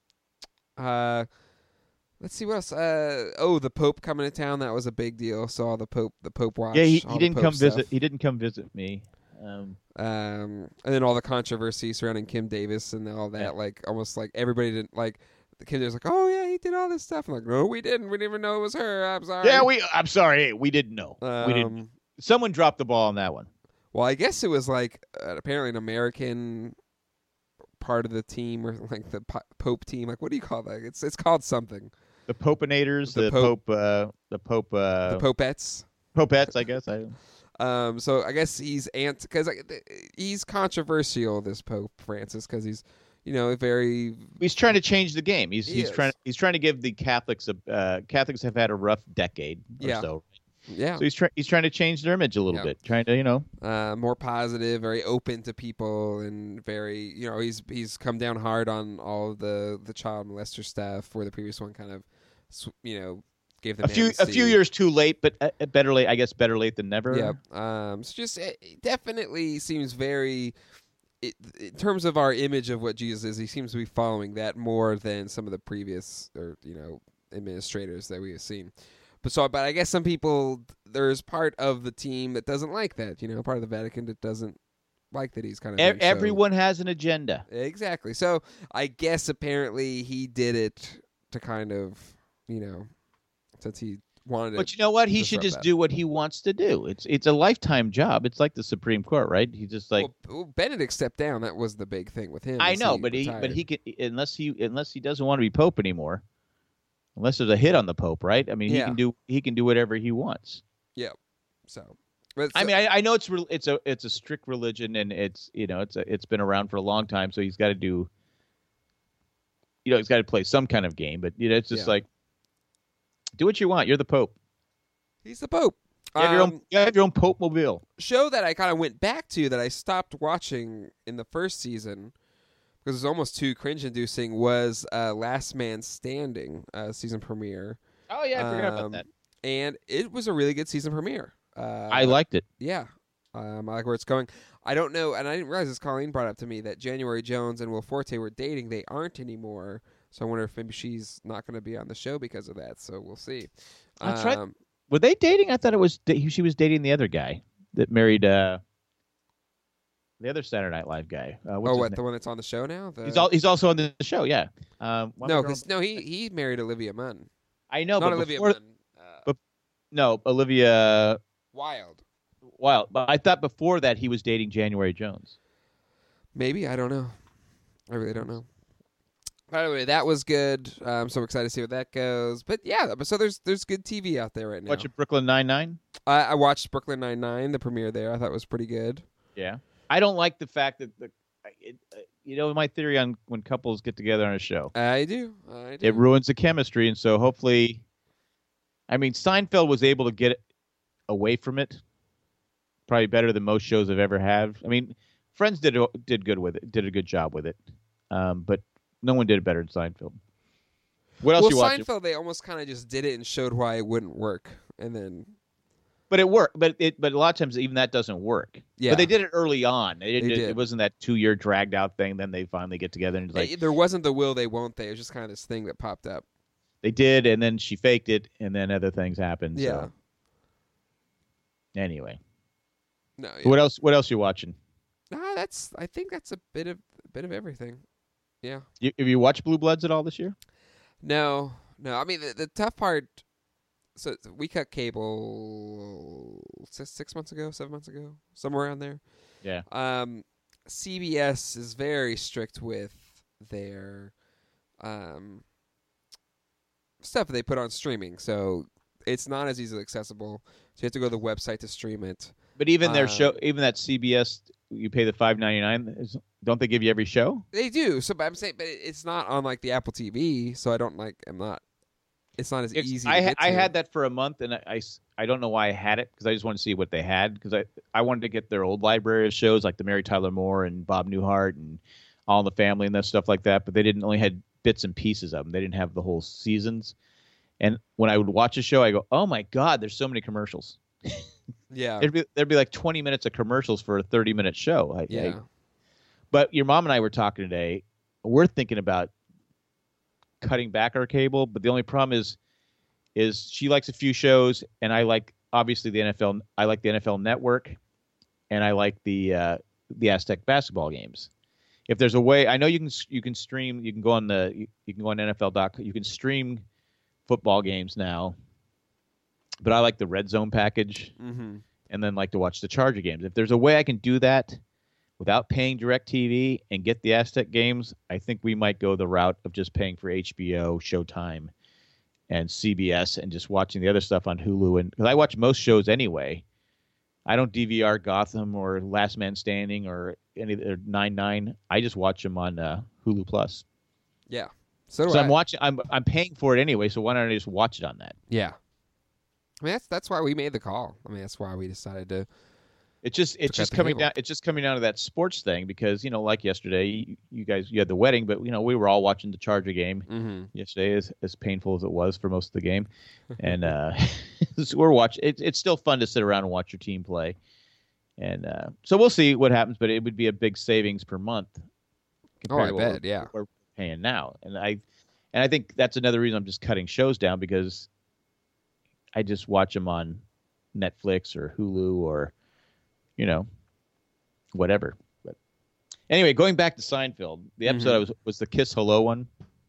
uh, let's see what else. Uh, oh, the Pope coming to town. That was a big deal. Saw the Pope. The Pope watch. yeah, he, all he the didn't Pope come stuff. visit. He didn't come visit me. Um, Um, and then all the controversy surrounding Kim Davis and all that. Yeah. Like almost like everybody didn't like. The Kim Davis was like, oh yeah, he did all this stuff. I'm like, no, we didn't. We didn't even know it was her. I'm sorry. yeah, we. I'm sorry, we didn't know. Um, we didn't. Someone dropped the ball on that one. Well, I guess it was like uh, apparently an American part of the team, or like the po- Pope team. Like, what do you call that? It's it's called something. The Popinators, The the, Pope- Pope, uh, the Pope, uh, The Popettes. Popettes, I guess. I, Um, so I guess he's ant because like, th- he's controversial. This Pope Francis, because he's you know very he's trying to change the game. He's He he's is. trying he's trying to give the Catholics a uh, Catholics have had a rough decade or Yeah. so. yeah So he's trying he's trying to change their image a little Yeah. bit, trying to you know. uh, more positive, very open to people, and very you know he's he's come down hard on all of the the child molester stuff, where the previous one kind of sw- you know gave them A few a few years too late, but uh, better late. I guess better late than never. Yeah. Um. So just it it definitely seems very. It, in terms of our image of what Jesus is, he seems to be following that more than some of the previous, or you know, administrators that we have seen. But so, but I guess some people, there's part of the team that doesn't like that. You know, part of the Vatican that doesn't like that he's kind of E- being so- everyone has an agenda. Exactly. So I guess apparently he did it to kind of, you know, since he wanted to. But you know what? He should disrupt just that. do what he wants to do. It's it's a lifetime job. It's like the Supreme Court, right? He's just like well, well, Benedict stepped down. That was the big thing with him. I is know, but he retired. but he can unless he unless he doesn't want to be Pope anymore. Unless there's a hit on the Pope, right? I mean, he Yeah. can do he can do whatever he wants. So, but I so- mean, I, I know it's re- it's a it's a strict religion, and it's you know it's a, it's been around for a long time, so he's got to do, you know, he's got to play some kind of game. But you know, it's just Yeah. like, do what you want. You're the Pope. he's the Pope. You have your Um, own you have your own Pope mobile. show that I kind of went back to that I stopped watching in the first season because it was almost too cringe-inducing was uh, Last Man Standing uh, season premiere. Oh yeah, I forgot about Um, that. And it was a really good season premiere. Uh, I liked it. Yeah. Um, I like where it's going. I don't know, and I didn't realize this. Colleen brought up to me that January Jones and Will Forte were dating. They aren't anymore. So I wonder if maybe she's not going to be on the show because of that. So we'll see. That's um, right. Were they dating? I thought it was she was dating the other guy that married uh, the other Saturday Night Live guy. Uh, what's Oh, his what name? the one that's on the show now? The... He's all, he's also on the show. Yeah. Um, why am I no, drawing- because no, he he married Olivia Munn. I know, Not but Olivia before, Munn. Uh, but- no, Olivia Wilde. Wilde. But I thought before that he was dating January Jones. Maybe, I don't know. I really don't know. By the way, that was good. Uh, I'm so excited to see where that goes. But yeah, but so there's there's good T V out there right now. Watching Brooklyn Nine-Nine? I, I watched Brooklyn Nine-Nine, the premiere there. I thought it was pretty good. Yeah. I don't like the fact that the it, uh, you know my theory on when couples get together on a show. I do. I do. It ruins the chemistry, and so hopefully, I mean, Seinfeld was able to get it away from it, probably better than most shows have ever had. I mean, Friends did did good with it, did a good job with it, um, but no one did it better than Seinfeld. What else well, you watching? Seinfeld, they almost kind of just did it and showed why it wouldn't work, and then But it worked. But it but a lot of times even that doesn't work. yeah, But they did it early on. They didn't, They it, did. it wasn't that two year dragged out thing. Then they finally get together and it's like Eh, there wasn't the will they won't they. It was just kind of this thing that popped up. they did, and then she faked it, and then other things happened. Yeah. So. Anyway, No. so what else? What else you watching? Nah, that's. I think that's a bit of a bit of everything. Yeah. You, have you watched Blue Bloods at all this year? No, no. I mean, the, the tough part. So we cut cable six, six months ago, seven months ago, somewhere around there. Yeah. Um, C B S is very strict with their um stuff they put on streaming, so it's not as easily accessible. So you have to go to the website to stream it. But even their Um, show, even that C B S, you pay the five ninety nine. Don't they give you every show? They do. So, but I'm saying, but it- it's not on like the Apple T V. So I don't like. I'm not. It's not as It's- easy. I to ha- get I to. had that for a month, and I, I s- I don't know why I had it because I just wanted to see what they had because I I wanted to get their old library of shows like the Mary Tyler Moore and Bob Newhart and All in the Family and that stuff like that. But they didn't only had bits and pieces of them. They didn't have the whole seasons. And when I would watch a show, I go, "Oh my God, there's so many commercials." Yeah. There'd be there'd be like twenty minutes of commercials for a thirty minute show. I, Yeah. I- but your mom and I were talking today. We're thinking about cutting back our cable, but the only problem is, is she likes a few shows, and I like obviously the N F L. I like the N F L Network, and I like the uh, the Aztec basketball games. If there's a way, I know you can you can stream. You can go on the you, you can go on N F L dot com. You can stream football games now, but I like the Red Zone package, Mm-hmm. and then like to watch the Charger games. If there's a way I can do that without paying DirecTV and get the Aztec games, I think we might go the route of just paying for H B O, Showtime, and C B S, and just watching the other stuff on Hulu. And because I watch most shows anyway, I don't D V R Gotham or Last Man Standing or any or nine nine. I just watch them on uh, Hulu Plus. Yeah. So do So I. I'm watching. I'm I'm paying for it anyway. So why don't I just watch it on that? Yeah. I mean, that's that's why we made the call. I mean, that's why we decided to. It's just it's cut just the coming cable. down. It's just coming down to that sports thing because you know, like yesterday, you, you guys you had the wedding, but you know we were all watching the Charger game Mm-hmm. yesterday, as as painful as it was for most of the game, and uh, so we're watching. It's it's still fun to sit around and watch your team play, and uh, so we'll see what happens. But it would be a big savings per month. Oh, I compared to what bet. we're- Yeah. what we're paying now, and I and I think that's another reason I'm just cutting shows down because I just watch them on Netflix or Hulu or you know. Whatever. But anyway, going back to Seinfeld, the episode Mhm. I was was the Kiss Hello one.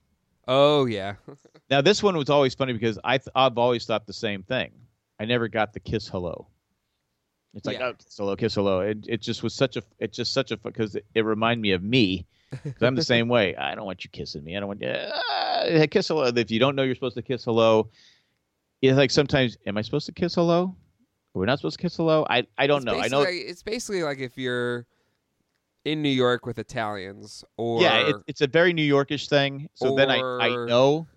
Oh yeah. Now this one was always funny because I th- I've always thought the same thing. I never got the Kiss Hello. It's like Yeah. oh Kiss Hello, Kiss Hello. It it just was such a it's just such a because it, it reminded me of me. 'Cause I'm the same way. I don't want you kissing me. I don't want you uh, kiss hello. If you don't know you're supposed to kiss hello, it's like sometimes am I supposed to kiss hello? Are we not supposed to kiss hello? I I don't It's know. I know. basically- It's basically like if you're in New York with Italians, or Yeah, it, it's a very New Yorkish thing. So then I, I or- know.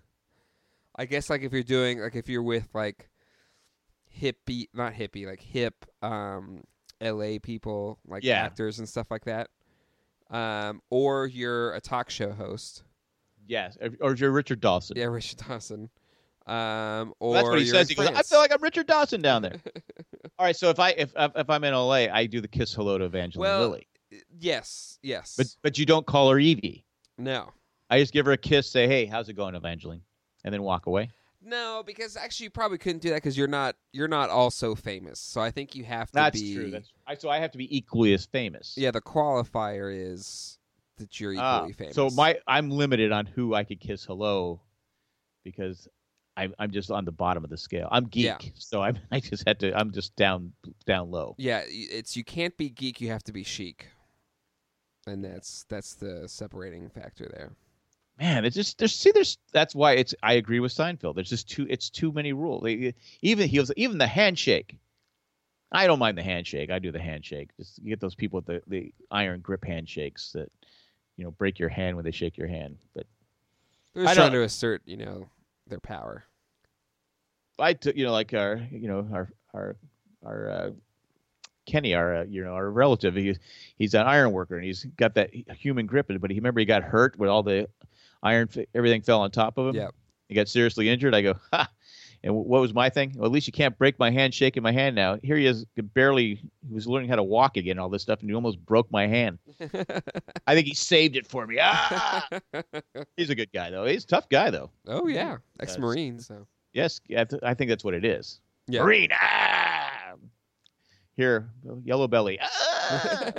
I guess like if you're doing like if you're with like hippie, not hippie, like hip um, L A people, like Yeah. actors and stuff like that, um, or you're a talk show host. Yes, or you're Richard Dawson. Yeah, Richard Dawson. Um, or Well, that's what he you're says. in He goes, "I France. feel like I'm Richard Dawson down there." All right, so if I if if I'm in L A, I do the kiss hello to Evangeline Well, Lilly, yes, yes. but but you don't call her Evie. no. I just give her a kiss, say, "Hey, how's it going, Evangeline," and then walk away. No, because actually you probably couldn't do that because you're not you're not also famous. So I think you have to That's be. true. That's I, so I have to be equally as famous. Yeah, the qualifier is that you're equally Ah, famous. so my I'm limited on who I could kiss hello because I'm I'm just on the bottom of the scale. I'm geek, Yeah. so I'm I just had to. I'm just down down low. Yeah, it's you can't be geek. You have to be chic, and that's that's the separating factor there. Man, it's just there's see there's that's why it's I agree with Seinfeld. There's just too it's too many rules. They, even he was even the handshake. I don't mind the handshake. I do the handshake. Just you get those people with the, the iron grip handshakes that you know break your hand when they shake your hand. But They're I just don't- trying to assert, you know, their power. I took you know like our you know our our our uh, Kenny, our uh, you know our relative. He he's an iron worker and he's got that human grip. But he remember he got hurt with all the iron, everything fell on top of him. Yep. He got seriously injured. I go, ha. And what was my thing? Well, at least you can't break my hand shaking my hand now. Here he is, barely, he was learning how to walk again, all this stuff, and he almost broke my hand. I think he saved it for me. Ah! He's a good guy, though. He's a tough guy, though. Oh yeah, ex-marine. So Yes, I, th- I think that's what it is. yeah. Marine. Ah! Here, yellow belly. Ah!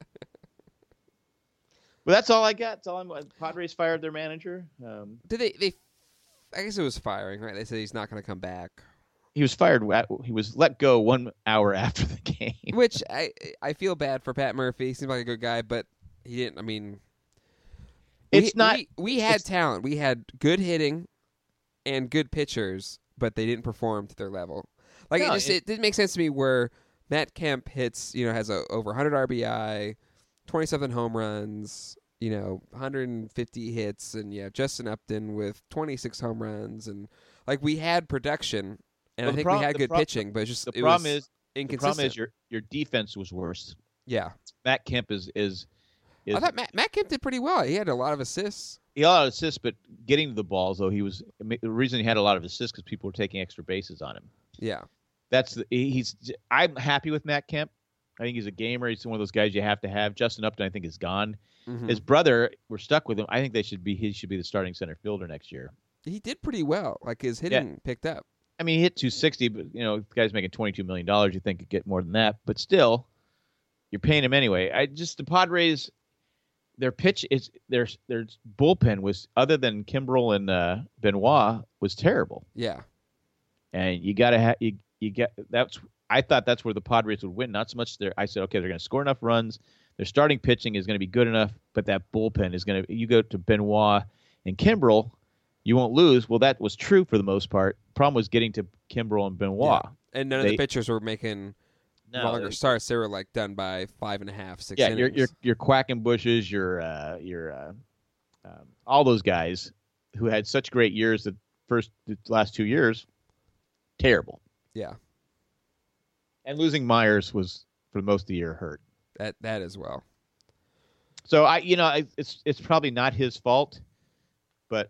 Well, that's all I got. That's all I'm. Padres fired their manager. Um, Did they? They. I guess it was firing, right? They said he's not going to come back. he was fired. at- He was let go one hour after the game. Which I I feel bad for Pat Murphy. He seems like a good guy, but he didn't. I mean, It's we, not- We, we had it's- talent. We had good hitting and good pitchers, but they didn't perform to their level. Like No, it just it- it didn't make sense to me where Matt Kemp hits, you know, has a over one hundred R B I, twenty-seven home runs, you know, one hundred fifty hits, and yeah, Justin Upton with twenty-six home runs, and like we had production, and Well, I the think prob- we had the good prob- pitching, but it's just The it problem was is the inconsistent. problem is your your defense was worse. yeah, Matt Kemp is is is I thought Matt, Matt Kemp did pretty well. He had a lot of assists. he had a lot of assists, but getting to the balls though he was the reason he had a lot of assists because people were taking extra bases on him. Yeah, That's the, he's. I'm happy with Matt Kemp. I think he's a gamer. He's one of those guys you have to have. Justin Upton, I think, is gone. Mhm. His brother, we're stuck with him. I think they should be. He should be the starting center fielder next year. he did pretty well. Like his hitting picked up. I mean, he hit two sixty, but you know, the guy's making twenty-two million dollars. You think he'd get more than that, but still, you're paying him anyway. I just the Padres, their pitch is their their bullpen was other than Kimbrel and uh, Benoit was terrible, Yeah, and you got to have you you get that's. I thought that's where the Padres would win. Not so much there. I said, okay, they're going to score enough runs. Their starting pitching is going to be good enough, but that bullpen is going to. You go to Benoit and Kimbrel, you won't lose. Well, that was true for the most part. Problem was getting to Kimbrel and Benoit. yeah. And none of They- the pitchers were making No, longer they- starts. They were like done by five and a half, six yeah, innings. you're you're you're quacking bushes. You're uh, you're uh, um, all those guys who had such great years. The first, the last two years, terrible. yeah, And losing Myers was for most of the year hurt. that that as well. So I, you know, I, it's it's probably not his fault, but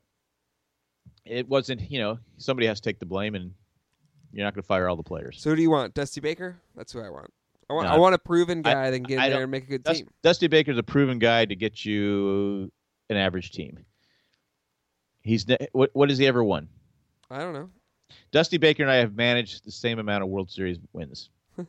it wasn't. You know, somebody has to take the blame, and you're not going to fire all the players. So who do you want? Dusty Baker? That's who I want. I want No, I want a proven I- guy that can get in I there don't- and make a good Dust, team. Dusty Baker's a proven guy to get you an average team. He's ne- what what has he ever won? I don't know. Dusty Baker and I have managed the same amount of World Series wins.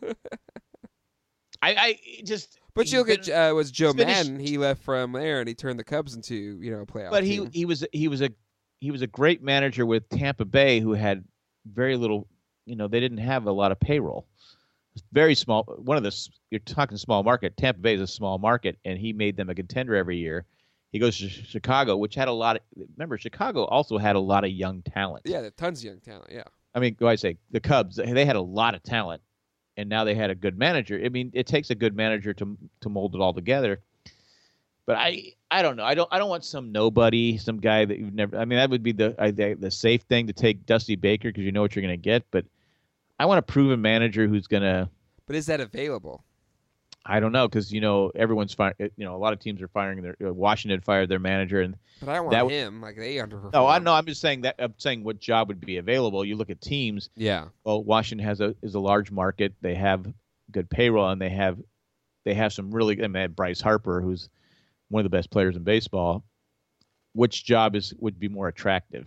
I, I just. But he's you look at been- uh, was Joe he's been a sh- Madden. He left from there and he turned the Cubs into you know a playoff. But he team. he was he was a he was a great manager with Tampa Bay, who had very little. You know, they didn't have a lot of payroll. Very small. One of the s- you're talking small market. Tampa Bay is a small market, and he made them a contender every year. He goes to Ch- Chicago, which had a lot of. Remember, Chicago also had a lot of young talent. yeah, they have tons of young talent. Yeah, I mean, go I say the Cubs. They had a lot of talent, and now they had a good manager. I mean, it takes a good manager to to mold it all together. But I, I don't know. I don't. I don't want some nobody, some guy that you've never. I mean, that would be the I, the, the safe thing to take Dusty Baker because you know what you're going to get. But I want a proven manager who's going to. but is that available? I don't know because you know everyone's fire. You know, a lot of teams are firing their. Uh, Washington fired their manager, and But I don't want that, him. Like they underperform. no, I know. I'm just saying that. I'm saying what job would be available. You look at teams. Yeah. Well, Washington has a is a large market. They have good payroll, and they have they have some really. I mean, they have Bryce Harper, who's one of the best players in baseball. Which job is would be more attractive?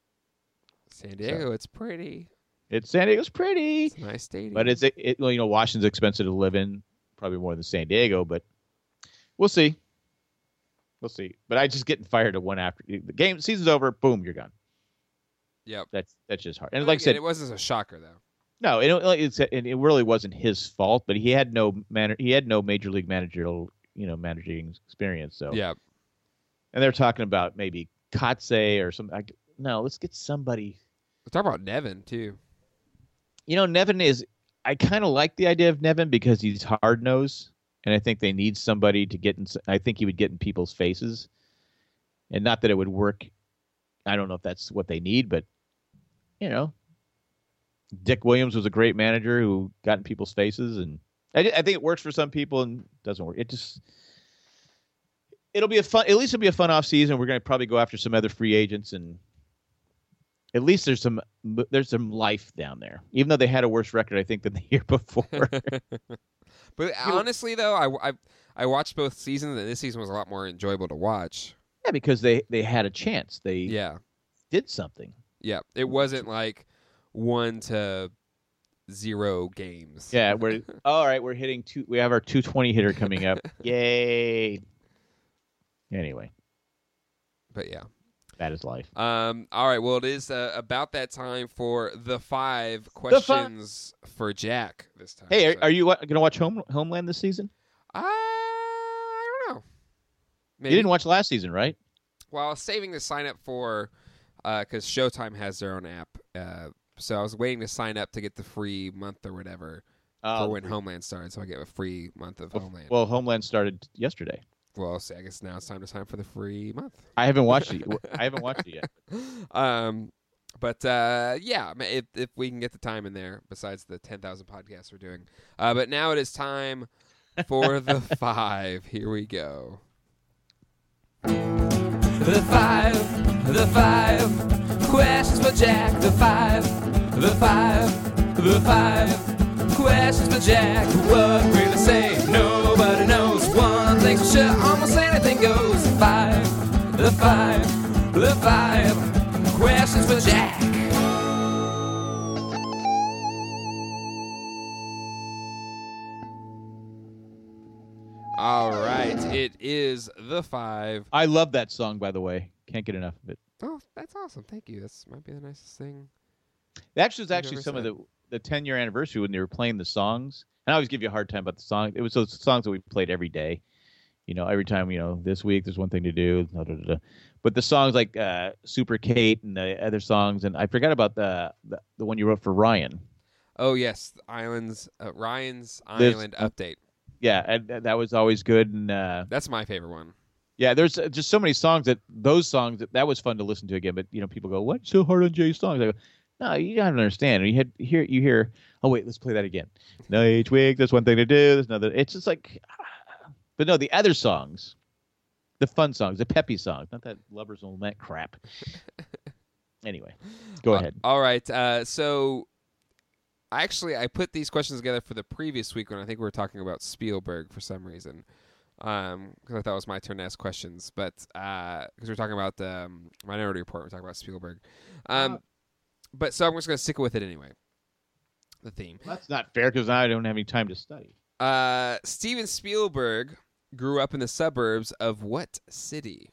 San Diego, So. it's pretty. It's San Diego's pretty, It's a nice stadium. but it's it, well, you know, Washington's expensive to live in, probably more than San Diego, but we'll see. We'll see. But I just getting fired at one after the game season's over. Boom, you're gone. Yep. That's that's just hard. And But like I again, said, it wasn't a shocker though. no, it it's it, it really wasn't his fault, but he had no man, he had no major league managerial, you know, managing experience. So Yeah. and they're talking about maybe Kotze or some. I, no, let's get somebody. We're talking about Nevin too. You know, Nevin is. I kind of like the idea of Nevin because he's hard nosed, and I think they need somebody to get in. I think he would get in people's faces, and not that it would work. I don't know if that's what they need, but you know, Dick Williams was a great manager who got in people's faces, and I, I think it works for some people and doesn't work. It just it'll be a fun. At least it'll be a fun off season. We're going to probably go after some other free agents and. At least there's some there's some life down there, even though they had a worse record, I think, than the year before. But honestly, though, I, I I watched both seasons, and this season was a lot more enjoyable to watch. Yeah, because they, they had a chance. They Yeah, did something. yeah. It wasn't like one to zero games. Yeah, we're all right. We're hitting two. We have our two twenty hitter coming up. Yay! Anyway, But yeah. that is life. Um. All right. Well, it is uh, about that time for the five questions for Jack this time. Hey, are, So- are you going to watch Home, Homeland this season? Uh, I don't know. Maybe. You didn't watch last season, right? Well, I was saving to sign up for because Showtime has their own app. Uh, so I was waiting to sign up to get the free month or whatever Uh, for when Homeland started, so I get a free month of well, Homeland. well, Homeland started yesterday. Well, see, I guess now it's time to sign up for the free month. I haven't watched it. I haven't watched it yet. Um, but uh, yeah, if if we can get the time in there, besides the ten thousand podcasts we're doing. Uh, but now it is time for the five. Here we go. The five, the five questions for Jack. The five, the five, the five questions for Jack. What will it say? Nobody knows. One thing's for sure, almost anything goes. The five, the five, the five questions for Jack. All right, it is the five. I love that song, by the way. Can't get enough of it. Oh, that's awesome. Thank you. That's might be the nicest thing. That was I've actually never some of said. the the ten year anniversary when they were playing the songs. And I always give you a hard time about the song. It was those songs that we played every day. You know, every time, you know, this week there's one thing to do. Da, da, da, da. But the songs like uh, Super Kate and the other songs, and I forgot about the the, the one you wrote for Ryan. Oh yes, Islands, uh, Ryan's There's- Island update. Yeah, and and that was always good. And uh, That's my favorite one. yeah, there's uh, just so many songs that those songs that, that was fun to listen to again. But you know, people go, "What's so hard on Jay's songs?" I go, "No, you don't understand." And you had hear you hear, "Oh wait, let's play that again." No, each week there's one thing to do. There's another. It's just like, but no, the other songs, the fun songs, the peppy songs, not that lovers and lament crap. Anyway, go Uh, ahead. all right. Uh, so, actually, I put these questions together for the previous week when I think we were talking about Spielberg for some reason, because I thought it was my turn to ask questions. But because we were talking about the um, Minority Report, we we're talking about Spielberg. Um, Uh, but so I'm just going to stick with it anyway. The theme. That's not fair because I don't have any time to study. Uh, Steven Spielberg grew up in the suburbs of what city?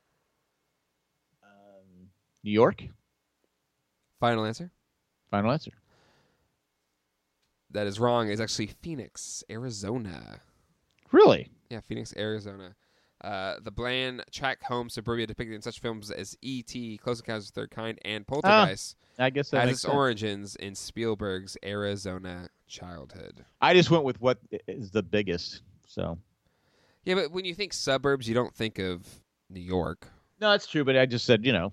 Um, New York. Final answer? Final answer. That is wrong. It's actually Phoenix, Arizona. Really? Yeah, Phoenix, Arizona. Uh, the bland, track home suburbia depicted in such films as E T, Close Encounters of the Third Kind, and Poltergeist I guess that has makes its sense. origins in Spielberg's Arizona childhood. I just went with what is the biggest. So Yeah, but when you think suburbs, you don't think of New York. no, that's true. But I just said, you know,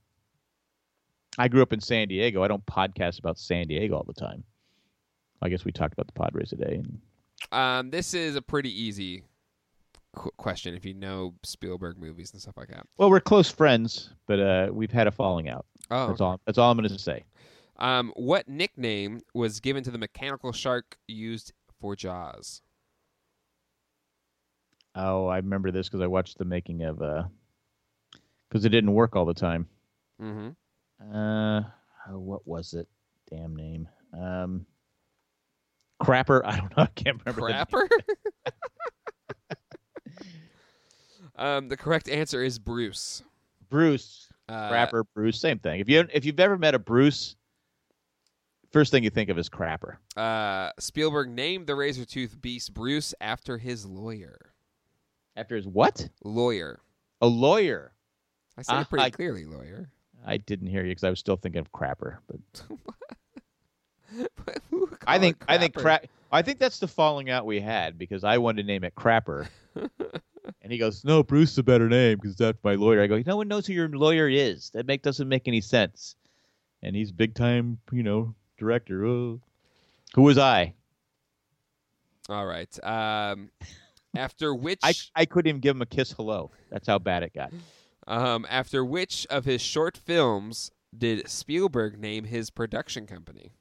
I grew up in San Diego. I don't podcast about San Diego all the time. I guess we talked about the Padres today. And Um, this is a pretty easy qu- question if you know Spielberg movies and stuff like that. Well, we're close friends, but uh, we've had a falling out. Oh, that's okay. all. That's all I'm going to say. Um, what nickname was given to the mechanical shark used for Jaws? Oh, I remember this because I watched the making of. Because uh, it didn't work all the time. Mm-hmm. Uh, oh, what was it? Damn name. Um, Crapper. I don't know. I can't remember. Crapper. um, the correct answer is Bruce. Bruce. Uh, Crapper. Bruce. Same thing. If you if you've ever met a Bruce, first thing you think of is Crapper. Uh, Spielberg named the razor-toothed beast Bruce after his lawyer. After his what? Lawyer. A lawyer. I said Uh, it pretty I- clearly, lawyer. I didn't hear you because I was still thinking of Crapper. But Who would call I think it I think Crapper? cra- I think that's the falling out we had because I wanted to name it Crapper, and he goes, "No, Bruce is a better name because that's my lawyer." I go, "No one knows who your lawyer is. That make doesn't make any sense." And he's big time, you know, director. Oh. Who was I? All right. Um, after which I I couldn't even give him a kiss hello. That's how bad it got. um, after which of his short films did Spielberg name his production company?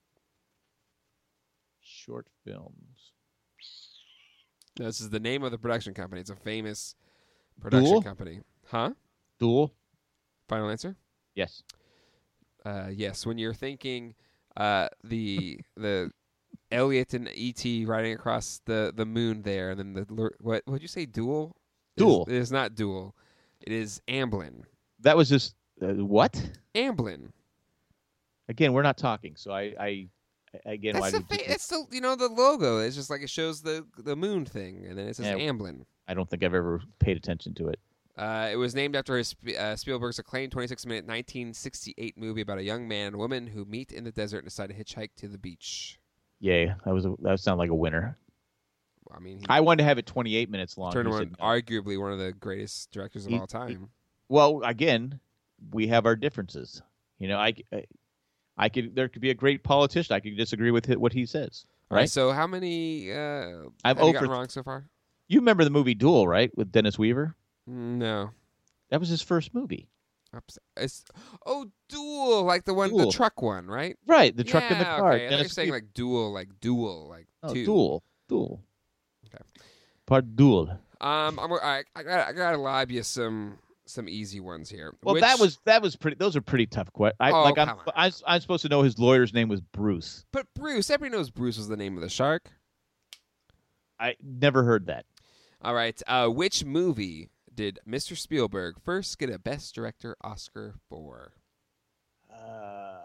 Short films. This is the name of the production company. It's a famous production Duel? company. Huh? Duel. Final answer? Yes. Uh, yes. When you're thinking uh, the the Elliot and E T riding across the, the moon there, and then the lure- what would you say? Duel. Duel. It is, it is not Duel. It is Amblin. That was just uh, what? Amblin. Again, we're not talking. So I I again. That's why the did fa- you- that's the you know the logo. It's just like it shows the the moon thing, and then it says Yeah. Amblin. I don't think I've ever paid attention to it. Uh, it was named after his uh, Spielberg's acclaimed twenty-six minute nineteen sixty-eight movie about a young man and woman who meet in the desert and decide to hitchhike to the beach. Yay, that was a, that sounded like a winner. I mean, he I wanted to have it twenty-eight minutes long. turned He one, said no. arguably one of the greatest directors of He- all time. Well, again, we have our differences. You know, I, I, I could there could be a great politician. I could disagree with it, what he says. All right. Right? So how many uh, I've have you over- gotten wrong so far? You remember the movie Duel, right, with Dennis Weaver? No. That was his first movie. Ups- It's, oh, Duel, like the one, the Duel. truck one, right? Right, the truck in the Yeah, car. Okay. I thought you were Dennis saying Weaver. like duel, like duel, like oh, two. Duel, Duel. Okay. Part Duel. Um, I'm, I, I got, I got to lob you some, some easy ones here. Well, Which- that was that was pretty. Those are pretty tough questions. I Oh, like. I'm, come on. I'm I'm supposed to know his lawyer's name was Bruce. But Bruce, everybody knows Bruce was the name of the shark. I never heard that. All right. Uh, which movie did Mister Spielberg first get a Best Director Oscar for? Uh,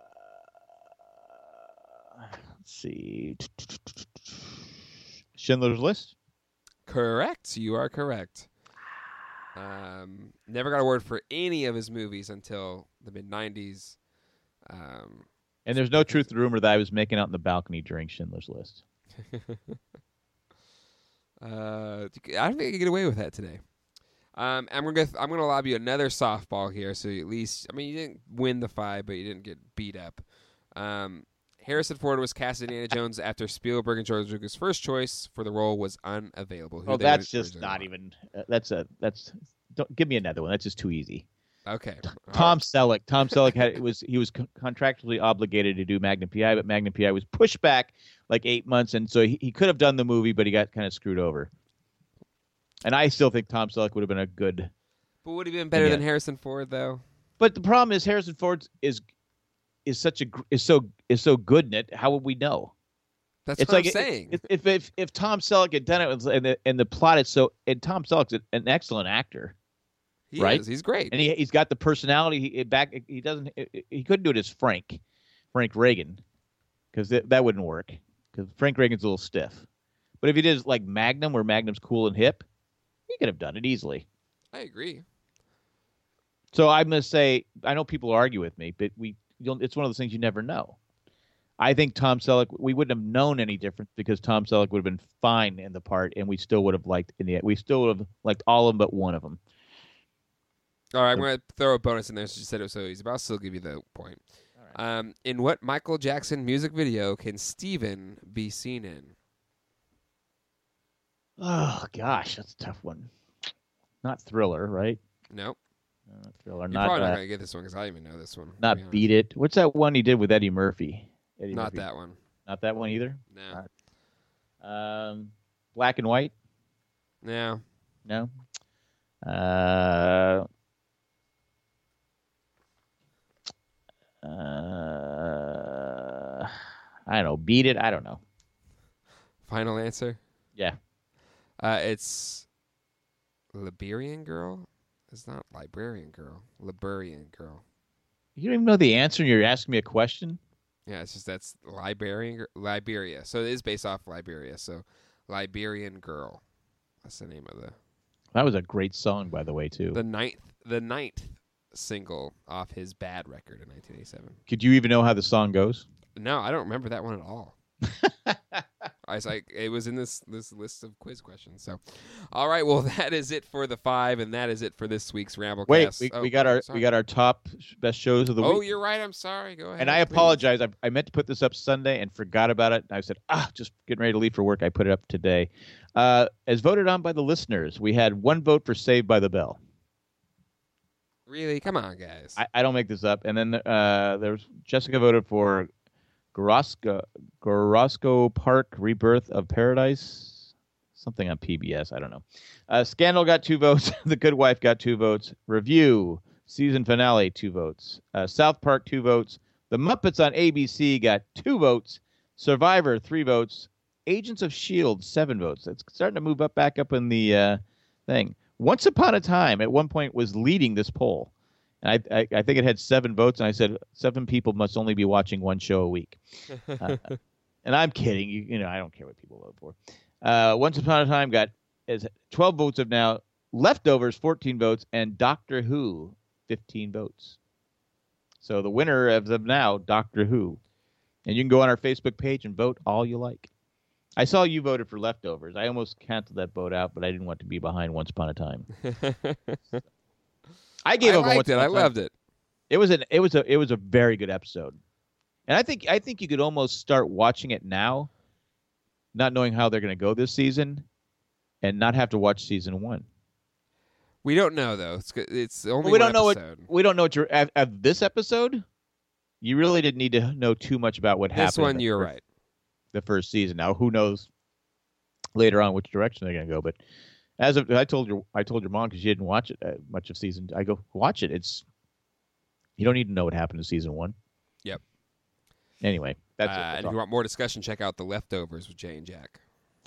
let's see. Schindler's List. Correct. You are correct. Um, never got a award for any of his movies until the mid nineties. Um, And there's no truth to the rumor that I was making out in the balcony during Schindler's List. uh, I don't think I can get away with that today. Um, and we're gonna I'm gonna lob you another softball here, so you at least I mean you didn't win the five, but you didn't get beat up. Um, Harrison Ford was cast as Indiana Jones after Spielberg and George Lucas' first choice for the role was unavailable. Who Oh, they that's would just originally not want. even. Uh, that's a. That's. Don't give me another one. That's just too easy. Okay. Tom Selleck. Tom Selleck had it was he was con- contractually obligated to do Magnum P I, but Magnum P I was pushed back like eight months, and so he, he could have done the movie, but he got kind of screwed over. And I still think Tom Selleck would have been a good. But would he have been better Yeah. than Harrison Ford though? But the problem is Harrison Ford is is such a gr- is so is so good in it. How would we know? That's It's what like I'm saying. If, if if if Tom Selleck had done it and the, and the plot is so and Tom Selleck's an excellent actor. he right? is. He's great. And he he's got the personality. He it back he doesn't he couldn't do it as Frank, Frank Reagan, because that, that wouldn't work. Because Frank Reagan's a little stiff. But if he did like Magnum, where Magnum's cool and hip, he could have done it easily. I agree. So I'm gonna say I know people argue with me, but we you know, it's one of those things you never know. I think Tom Selleck we wouldn't have known any difference because Tom Selleck would have been fine in the part, and we still would have liked in the we still would have liked all of them but one of them. All right, I'm going to throw a bonus in there since you said it was so easy, but I'll still give you the point. Um, in what Michael Jackson music video can Steven be seen in? Oh gosh, that's a tough one. Not Thriller, right? Nope. No, not Thriller. You're Not probably not uh, going to get this one because I don't even know this one. to be not honest. Beat It. What's that one he did with Eddie Murphy? Eddie Not Murphy. that one. Not that one either. No. Um, Black and White. No. No. Uh, uh, I don't know. Beat It. I don't know. Final answer? Yeah. Uh, it's Liberian Girl? It's not Librarian Girl. Liberian Girl. You don't even know the answer, and you're asking me a question. Yeah, it's just that's Liberian Gir- Liberia. So it is based off Liberia. So Liberian Girl. That's the name of the That was a great song, by the way, too. the ninth the ninth single off his Bad record in nineteen eighty-seven. Could you even know how the song goes? No, I don't remember that one at all. I was like, it was in this this list of quiz questions. So, all right, well, that is it for the five, and that is it for this week's Ramblecast. Wait, we, oh, we got our sorry. we got our top best shows of the Oh, week. you're right. I'm sorry. Go ahead. And I please. apologize. I, I meant to put this up Sunday and forgot about it. And I said, ah, just getting ready to leave for work. I put it up today. Uh, as voted on by the listeners, we had one vote for Saved by the Bell. Really? Come on, guys. I, I don't make this up. And then uh, there's Jessica voted for Gorosco, Gorosco Park Rebirth of Paradise. Something on P B S. I don't know. Uh, Scandal got two votes. The Good Wife got two votes. Review season finale, two votes. Uh, South Park, two votes. The Muppets on A B C got two votes. Survivor, three votes. Agents of S H I E L D, seven votes. It's starting to move up back up in the uh, thing. Once Upon a Time, at one point, was leading this poll. And I, I, I think it had seven votes, and I said seven people must only be watching one show a week. Uh, and I'm kidding. You, you know, I don't care what people vote for. Uh, Once Upon a Time got is twelve votes of now. Leftovers, fourteen votes, and Doctor Who, fifteen votes. So the winner of them now, Doctor Who. And you can go on our Facebook page and vote all you like. I saw you voted for Leftovers. I almost canceled that vote out, but I didn't want to be behind Once Upon a Time. I gave I up on liked Once it. Upon I a Time. loved it. It was an it was a it was a very good episode. And I think I think you could almost start watching it now, not knowing how they're going to go this season, and not have to watch season one. We don't know though. It's good- it's only Well, we one don't know what episode. we don't know what you're of, of this episode. You really didn't need to know too much about what happened. This one, in the you're first, right. The first season. Now, who knows later on which direction they're going to go? But as of, I told your I told your mom because she didn't watch it uh, much of season. I go watch it. It's you don't need to know what happened in season one. Yep. Anyway, that's Uh, it. and That's if all. you want more discussion, check out The Leftovers with Jay and Jack.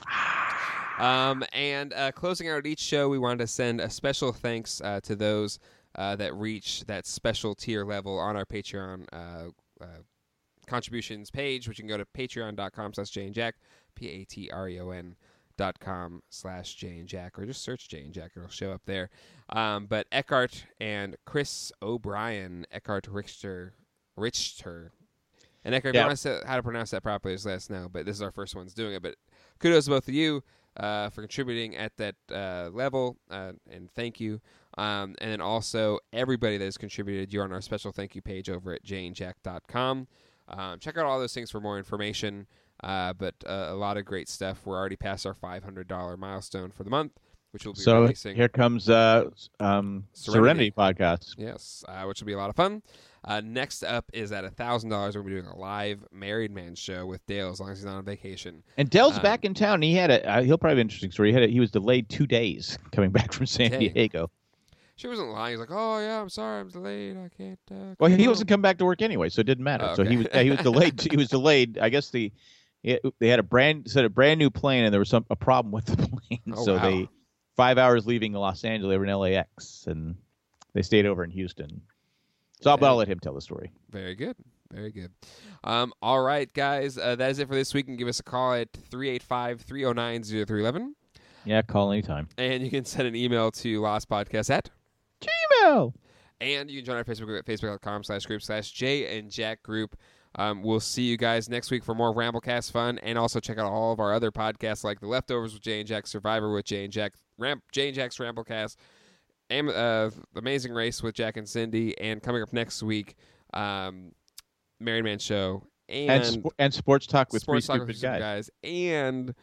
um, and uh, closing out each show, we wanted to send a special thanks uh, to those uh, that reach that special tier level on our Patreon uh, uh, contributions page, which you can go to patreon.com slash Jay and Jack, P A T R E O N dot com slash Jay and Jack, or just search Jay and Jack. It'll show up there. Um, but Eckhart and Chris O'Brien, Eckhart Richter, Richter, and Eckhart, Yeah. if you want to say how to pronounce that properly, just let us know. But this is our first ones doing it. But kudos to both of you uh, for contributing at that uh, level, uh, and thank you. Um, and then also everybody that has contributed, you're on our special thank you page over at jay and jack dot com. Um, check out all those things for more information. Uh, but uh, a lot of great stuff. We're already past our five hundred dollars milestone for the month, which will be So releasing. here comes uh, um, Serenity. Serenity podcast. Yes, uh, which will be a lot of fun. Uh, next up is at one thousand dollars. We're going to be doing a live Married Man show with Dale as long as he's not on vacation. And Dell's Um, back in town. He had a uh, he'll probably have an interesting story. He had a, he was delayed two days coming back from San Dang. Diego. She wasn't lying. He's like, oh, yeah, I'm sorry. I'm delayed. I can't. Uh, Well, come he home." wasn't coming back to work anyway, so it didn't matter. Oh, So okay. he was yeah, he was delayed. He was delayed. I guess the he- they had a brand said a brand new plane, and there was some a problem with the plane. Oh, so wow. they five hours leaving Los Angeles, they were in L A X, and they stayed over in Houston. So I'll, but I'll let him tell the story. Very good. Very good. Um, all right, guys. Uh, that is it for this week. You can give us a call at three eight five, three oh nine, oh three one one. Yeah, call anytime. And you can send an email to lostpodcast at. Email. And you can join our Facebook group at facebook.com slash group slash J and Jack group. Um, we'll see you guys next week for more Ramblecast fun. And also check out all of our other podcasts like The Leftovers with Jay and Jack, Survivor with Jay and Jack, Ram- Jay and Jack's Ramblecast, Am- uh, Amazing Race with Jack and Cindy. And coming up next week, um, Married Man Show. And, And, sp- and sports talk with Sports three Talk with stupid Stupid guys. guys. And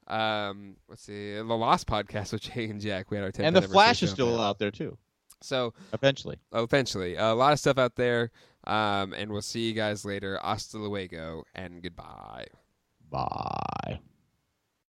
Um, let's see, the Lost podcast with Jay and Jack. We had our tenth And the anniversary Flash is show still there. out there too. So Eventually. eventually, a lot of stuff out there. Um, and we'll see you guys later. Hasta luego and goodbye. Bye.